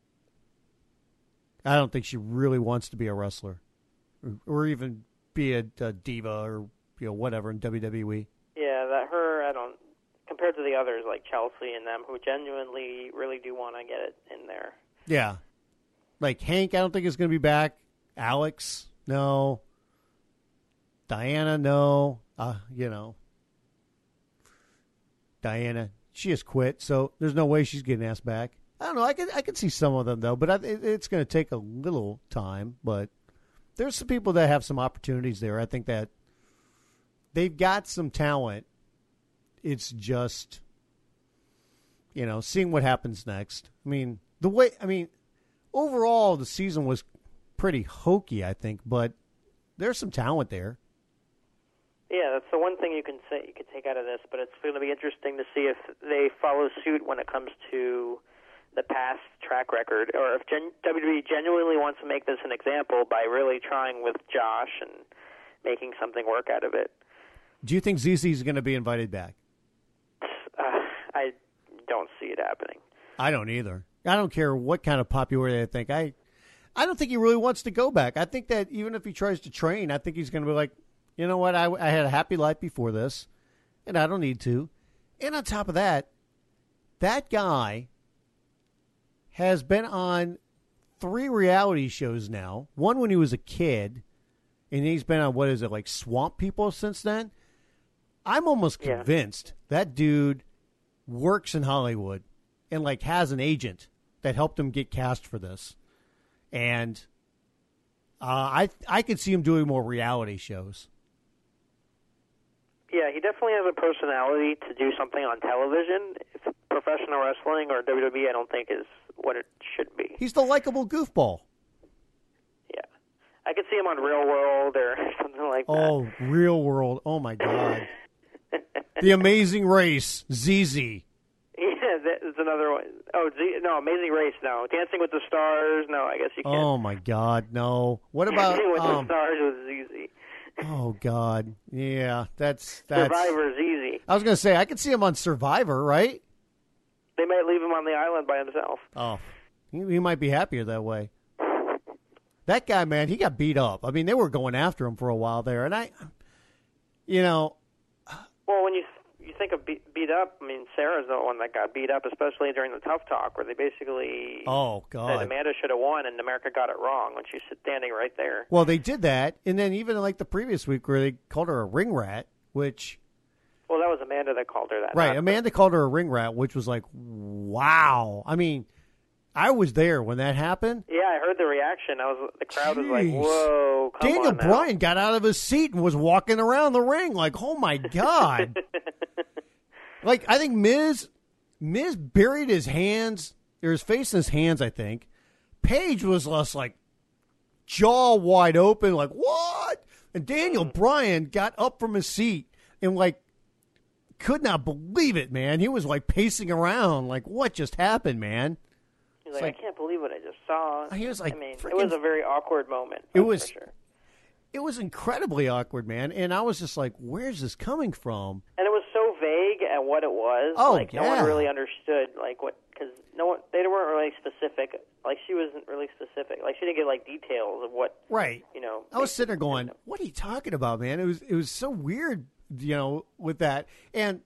I don't think she really wants to be a wrestler or, or even be a, a diva or, you know, whatever in W W E. Yeah, that her, I don't, compared to the others like Chelsea and them who genuinely really do want to get it in there. Yeah. Like Hank, I don't think is going to be back. Alex, no. Diana, no. Uh, you know. Diana, she has quit, so there's no way she's getting asked back. I don't know. I could I could see some of them though, but I, it, it's going to take a little time. But there's some people that have some opportunities there. I think that they've got some talent. It's just, you know, seeing what happens next. I mean, the way, I mean, overall, the season was pretty hokey, I think, but there's some talent there. Yeah, that's the one thing you can say you can take out of this, but it's going to be interesting to see if they follow suit when it comes to the past track record, or if Gen- W W E genuinely wants to make this an example by really trying with Josh and making something work out of it. Do you think Z Z is going to be invited back? Uh, I don't see it happening. I don't either. I don't care what kind of popularity I think. I, I don't think he really wants to go back. I think that even if he tries to train, I think he's going to be like, you know what, I, I had a happy life before this, and I don't need to. And on top of that, that guy has been on three reality shows now. One when he was a kid, and he's been on, what is it, like Swamp People since then? I'm almost convinced yeah. that dude works in Hollywood and, like, has an agent that helped him get cast for this. And uh, I I could see him doing more reality shows. Yeah, he definitely has a personality to do something on television. If professional wrestling or W W E, I don't think is what it should be. He's the likable goofball. Yeah. I could see him on Real World or something like that. Oh, Real World. Oh, my God. The Amazing Race, Z Z. Yeah, that's another one. Oh, Z- no, Amazing Race, no. Dancing with the Stars, no, I guess you can't. Oh, my God, no. What about... Dancing with um, the Stars with Z Z. Oh, God. Yeah, that's... that's Survivor's easy. I was going to say, I could see him on Survivor, right? They might leave him on the island by himself. Oh, he, he might be happier that way. That guy, man, he got beat up. I mean, they were going after him for a while there. And I, you know... Well, when you you think of beat, beat up, I mean, Sarah's the one that got beat up, especially during the Tough Talk, where they basically oh god said Amanda should have won, and America got it wrong when she's standing right there. Well, they did that, and then even like the previous week where they called her a ring rat, which well, that was Amanda that called her that. Right, Amanda called her a ring rat, which was like, wow. I mean, I was there when that happened. Yeah, I heard the reaction. I was the crowd Jeez. was like, "Whoa!" Come Daniel on now. Bryan got out of his seat and was walking around the ring like, "Oh my god!" Like I think Miz, Miz buried his hands, or his face in his hands. I think Paige was just like jaw wide open, like what? And Daniel mm. Bryan got up from his seat and like could not believe it, man. He was like pacing around, like what just happened, man? He's like, like, I can't believe what I just saw. He was like, I mean, freaking, it was a very awkward moment. It was, for sure. It was incredibly awkward, man. And I was just like, where's this coming from? And it was so vague at what it was. Oh, like yeah. no one really understood, like what, because no one, they weren't really specific. Like she wasn't really specific. Like she didn't get like details of what. Right. You know. I was sitting there going, what are you talking about, man? It was, it was so weird, you know, with that. And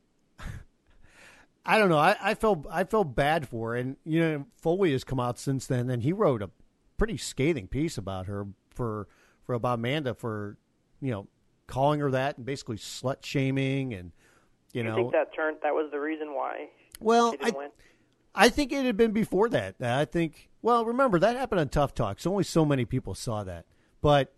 I don't know. I, I felt I felt bad for her. And, you know, Foley has come out since then, and he wrote a pretty scathing piece about her for for about Amanda for, you know, calling her that and basically slut shaming and, you, you know. think that turned that was the reason why well, she didn't I, win? I think it had been before that. I think, well, remember, that happened on Tough Talk, so only so many people saw that. But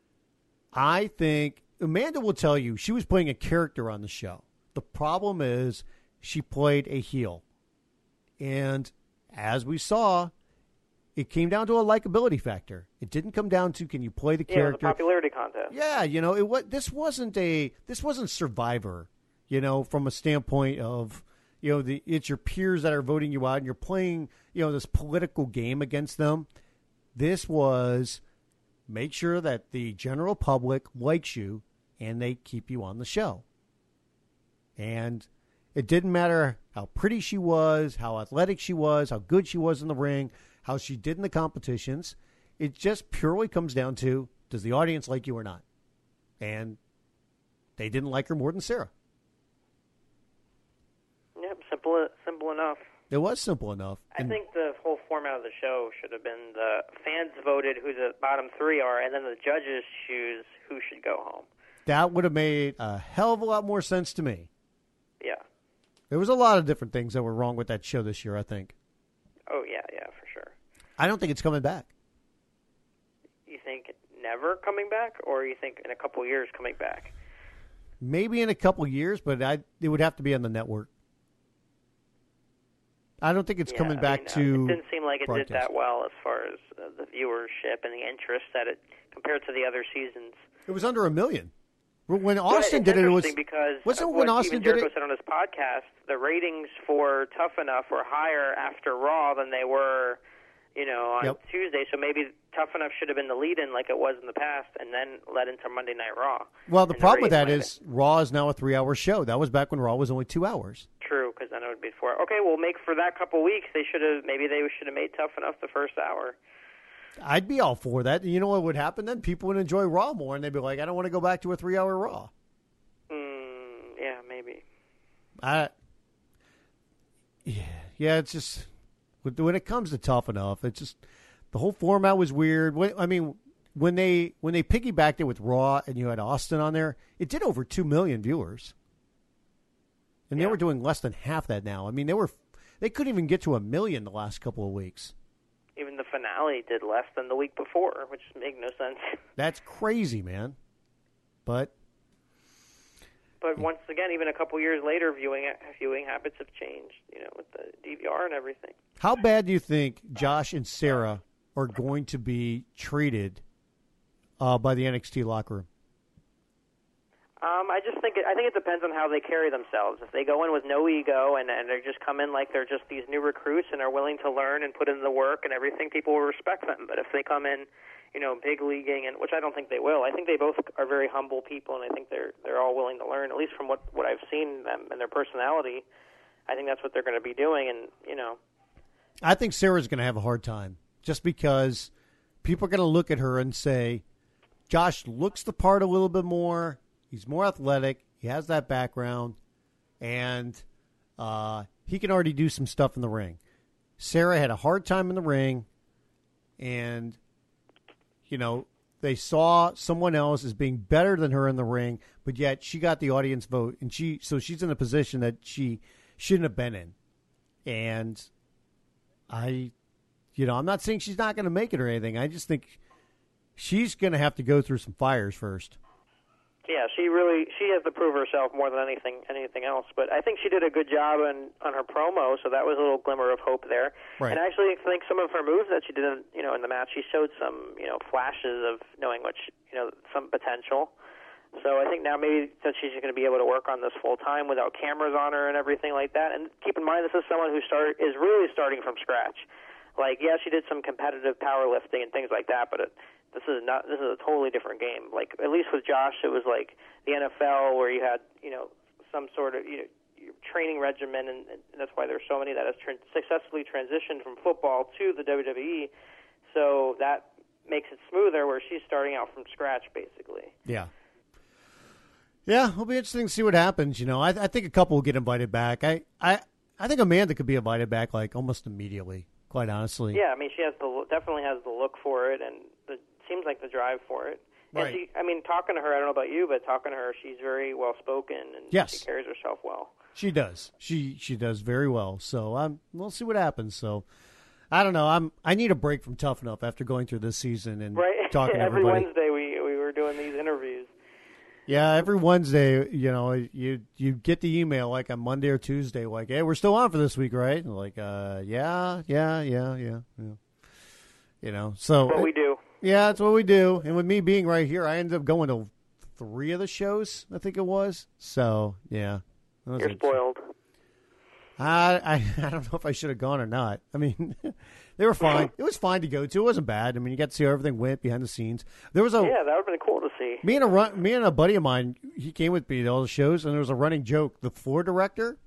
I think Amanda will tell you she was playing a character on the show. The problem is she played a heel. And as we saw, it came down to a likability factor. It didn't come down to can you play the Yeah, it was character. a popularity contest. Yeah, you know, it was this wasn't a this wasn't Survivor, you know, from a standpoint of, you know, the it's your peers that are voting you out and you're playing, you know, this political game against them. This was make sure that the general public likes you and they keep you on the show. And it didn't matter how pretty she was, how athletic she was, how good she was in the ring, how she did in the competitions. It just purely comes down to, does the audience like you or not? And they didn't like her more than Sarah. Yep, simple, simple enough. It was simple enough. I And think the whole format of the show should have been the fans voted who the bottom three are, and then the judges choose who should go home. that would have made a hell of a lot more sense to me. Yeah. There was a lot of different things that were wrong with that show this year, I think. Oh, yeah, yeah, for sure. I don't think it's coming back. You think never? never coming back, or you think in a couple years coming back? Maybe in a couple years, but I it would have to be on the network. I don't think it's yeah, coming I back mean, to. Uh, it didn't seem like it broadcast. did that well as far as uh, the viewership and the interest that it compared to the other seasons. It was under a million. When But Austin it's did it, it was. interesting because Wasn't what when Austin even did Jericho it? said on his podcast, the ratings for Tough Enough were higher after Raw than they were, you know, on Yep. Tuesday. So maybe Tough Enough should have been the lead-in like it was in the past, and then led into Monday Night Raw. Well, the And problem with that ratings is Raw is now a three-hour show. That was back when Raw was only two hours. True, because then it would be four. Okay, well, make for that couple weeks. They should have maybe they should have made Tough Enough the first hour. I'd be all for that. You know what would happen then? People would enjoy Raw more, and they'd be like, "I don't want to go back to a three-hour Raw." Mm, yeah, maybe. I, yeah, yeah. It's just when it comes to Tough Enough, it's just the whole format was weird. When, I mean, when they when they piggybacked it with Raw and you had Austin on there, it did over two million viewers, and Yeah. they were doing less than half that now. I mean, they were they couldn't even get to a million the last couple of weeks. Even the finale did less than the week before, which made no sense. That's crazy, man. But But once again, even a couple years later, viewing viewing habits have changed. You know, with the D V R and everything. how bad do you think Josh and Sarah are going to be treated uh, by the N X T locker room? Um, I just think it, I think it depends on how they carry themselves. If they go in with no ego and, and they just come in like they're just these new recruits and are willing to learn and put in the work and everything, people will respect them. But if they come in, you know, big leaguing, and which I don't think they will. I think they both are very humble people, and I think they're they're all willing to learn. At least from what what I've seen them and their personality, I think that's what they're going to be doing. And you know, I think Sarah's going to have a hard time just because people are going to look at her and say, Josh looks the part a little bit more. He's more athletic. He has that background, and uh, he can already do some stuff in the ring. Sarah had a hard time in the ring, and, you know, they saw someone else as being better than her in the ring, but yet she got the audience vote, and she so she's in a position that she shouldn't have been in. And I, you know, I'm not saying she's not going to make it or anything. I just think she's going to have to go through some fires first. yeah, she really she has to prove herself more than anything anything else. But I think she did a good job on on her promo, so that was a little glimmer of hope there. Right. And I actually think some of her moves that she did, in, you know, in the match, she showed some, you know, flashes of knowing what she, you know, some potential. So I think now maybe that she's going to be able to work on this full time without cameras on her and everything like that. And keep in mind, this is someone who start is really starting from scratch. Like, yeah, she did some competitive powerlifting and things like that, but it, this is not. This is a totally different game. Like, at least with Josh, it was like the N F L where you had, you know, some sort of, you know, training regimen, and, and that's why there's so many that has tra- successfully transitioned from football to the W W E. So that makes it smoother, where she's starting out from scratch, basically. Yeah. Yeah, it'll be interesting to see what happens. You know, I, I think a couple will get invited back. I, I, I think Amanda could be invited back like almost immediately. Quite honestly. Yeah, I mean, she has the definitely has the look for it, and the seems like the drive for it. Right. And she, I mean, talking to her, I don't know about you, but talking to her, she's very well spoken, and Yes. she carries herself well. She does. She she does very well. So um, we'll see what happens. So I don't know. I'm I need a break from Tough Enough after going through this season and Right. talking to Every everybody. Wednesday we we were doing these interviews. Yeah, every Wednesday, you know, you you get the email like on Monday or Tuesday, like, hey, we're still on for this week, right? And like, uh, yeah, yeah, yeah, yeah, yeah. You know, so That's what we do. Yeah, that's what we do. And with me being right here, I ended up going to three of the shows, I think it was. So yeah, that was You're it. spoiled. I, I I don't know if I should have gone or not. I mean, they were fine. It was fine to go to. It wasn't bad. I mean, you got to see how everything went behind the scenes. There was a Yeah, that would have been cool to see. me and a run, me and a buddy of mine. He came with me to all the shows, and there was a running joke. The floor director,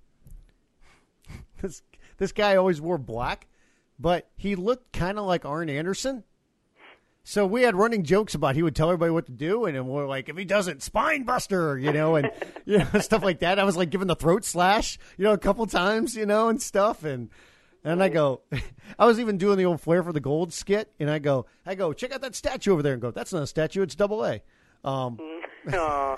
this this guy always wore black, but he looked kind of like Arn Anderson. So we had running jokes about he would tell everybody what to do, and then we're like, if he doesn't, spine buster, you know, and you know stuff like that. I was like giving the throat slash, you know, a couple times, you know, and stuff, and and I go, I was even doing the old Flair for the Gold skit, and I go, I go, check out that statue over there, and go, that's not a statue, it's double A. Um, Aw.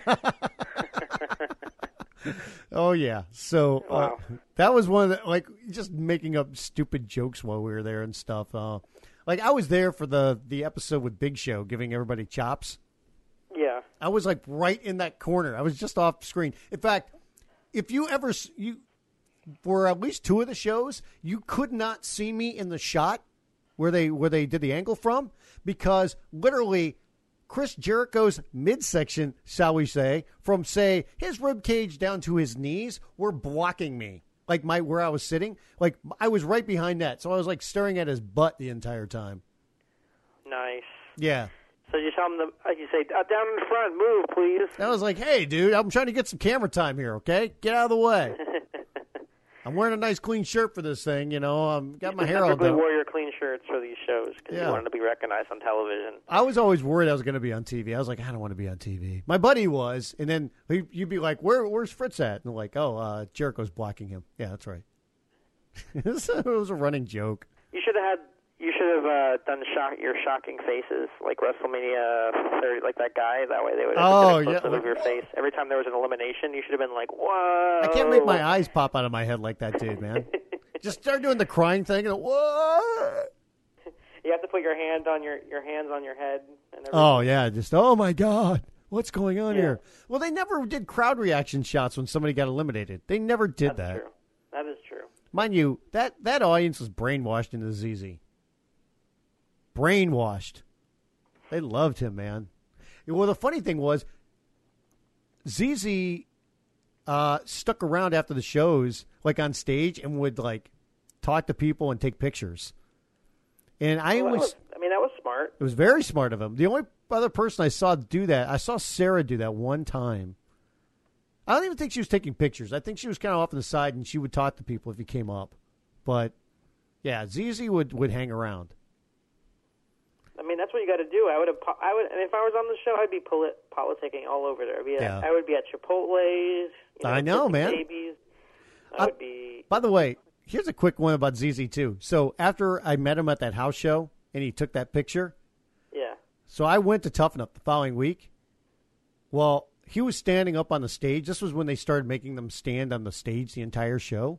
oh yeah, so uh, Wow. that was one of the like just making up stupid jokes while we were there and stuff. Uh, Like, I was there for the, the episode with Big Show giving everybody chops. Yeah. I was, like, right in that corner. I was just off screen. In fact, if you ever, you for at least two of the shows, you could not see me in the shot where they where they did the angle from, because literally Chris Jericho's midsection, shall we say, from, say, his rib cage down to his knees were blocking me. Like my where I was sitting, like I was right behind that, so I was like staring at his butt the entire time. Nice. Yeah. So you tell him, the, like you say, uh, down in the front, move, please. I was like, hey, dude, I'm trying to get some camera time here, okay? Get out of the way. I'm wearing a nice clean shirt for this thing, you know. I'm got my hair all typically done. wore your clean shirts for these shows because Yeah. you wanted to be recognized on television. I was always worried I was going to be on T V. I was like, I don't want to be on T V. My buddy was, and then he, you'd be like, Where, where's Fritz at? And like, oh, uh, Jericho's blocking him. Yeah, that's right. It was a running joke. You should have had. You should have uh, done shock, your shocking faces, like WrestleMania thirty, like that guy. That way they would have Oh, been close yeah. up of your face. Every time there was an elimination, you should have been like, whoa. I can't make my eyes pop out of my head like that dude, man. Just start doing the crying thing. And, what? You have to put your hand on your, your hands on your head. And everything. Oh, yeah. Just, oh, my God. What's going on Yeah. here? Well, they never did crowd reaction shots when somebody got eliminated. They never did That's that. true. That is true. Mind you, that, that audience was brainwashed into Z Z. Brainwashed. They loved him, man. Well, the funny thing was, Z Z uh, stuck around after the shows, like on stage, and would like talk to people and take pictures. And I Well, that was, was, I mean, that was smart. it was very smart of him. The only other person I saw do that, I saw Sarah do that one time. I don't even think she was taking pictures. I think she was kind of off to the side, and she would talk to people if he came up. But yeah, Z Z would, would hang around. I mean, that's what you got to do. I would have. I would, and if I was on the show, I'd be polit- politicking all over there. I'd be at, Yeah. I would be at Chipotle's. You know, I know, kissing man. Babies. I Uh, would be. By the way, here's a quick one about Z Z too. So after I met him at that house show and he took that picture, Yeah. so I went to Toughen Up the following week. Well, he was standing up on the stage. This was when they started making them stand on the stage the entire show.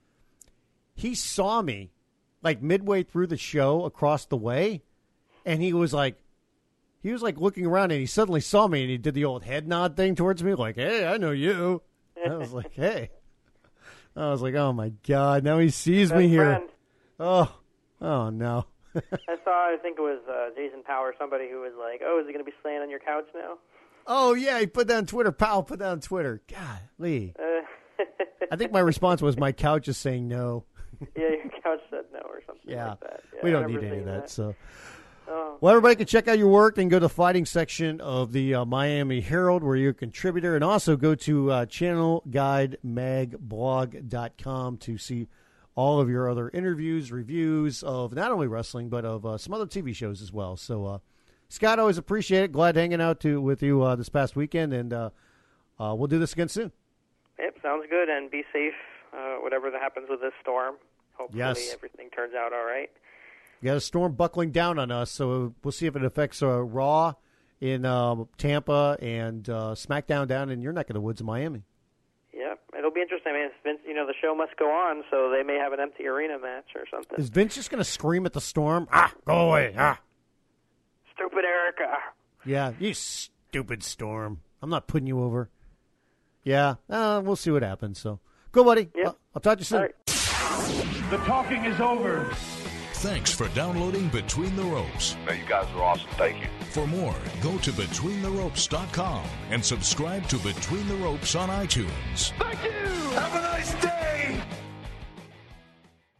He saw me like midway through the show across the way, and he was like, he was like looking around, and he suddenly saw me, and he did the old head nod thing towards me, like, hey, I know you. And I was like, hey. I was like, oh, my God. Now he sees me Best here. friend. Oh, oh, no. I saw. I think it was uh, Jason Power. Somebody who was like, "Oh, is he going to be slaying on your couch now?" Oh, yeah, he put that on Twitter. Powell put that on Twitter. Golly. Uh, I think my response was, my couch is saying no. yeah, your couch said no or something Yeah. like that. Yeah, we I don't remember need any of seeing that. So, Oh. well, everybody can check out your work and go to the fighting section of the uh, Miami Herald, where you're a contributor, and also go to uh, channel guide mag blog dot com to see all of your other interviews, reviews of not only wrestling, but of uh, some other T V shows as well. So, uh, Scott, always appreciate it. Glad hanging out to, with you uh, this past weekend, and uh, uh, we'll do this again soon. Yep, sounds good. And be safe, uh, whatever that happens with this storm. Hopefully Yes. everything turns out all right. You got a storm buckling down on us, so we'll see if it affects uh, Raw in uh, Tampa and uh, SmackDown down in your neck of the woods in Miami. Yep, it'll be interesting. I mean, it's Vince, you know, the show must go on, so they may have an empty arena match or something. Is Vince just going to scream at the storm? Ah, go away. Ah. Stupid Erica. Yeah, you stupid storm. I'm not putting you over. Yeah, uh, we'll see what happens. So, go, buddy. Yep. I'll, I'll talk to you soon. All right. The talking is over. Thanks for downloading Between the Ropes. No, you guys are awesome. Thank you. For more, go to between the ropes dot com and subscribe to Between the Ropes on iTunes. Thank you. Have a nice day.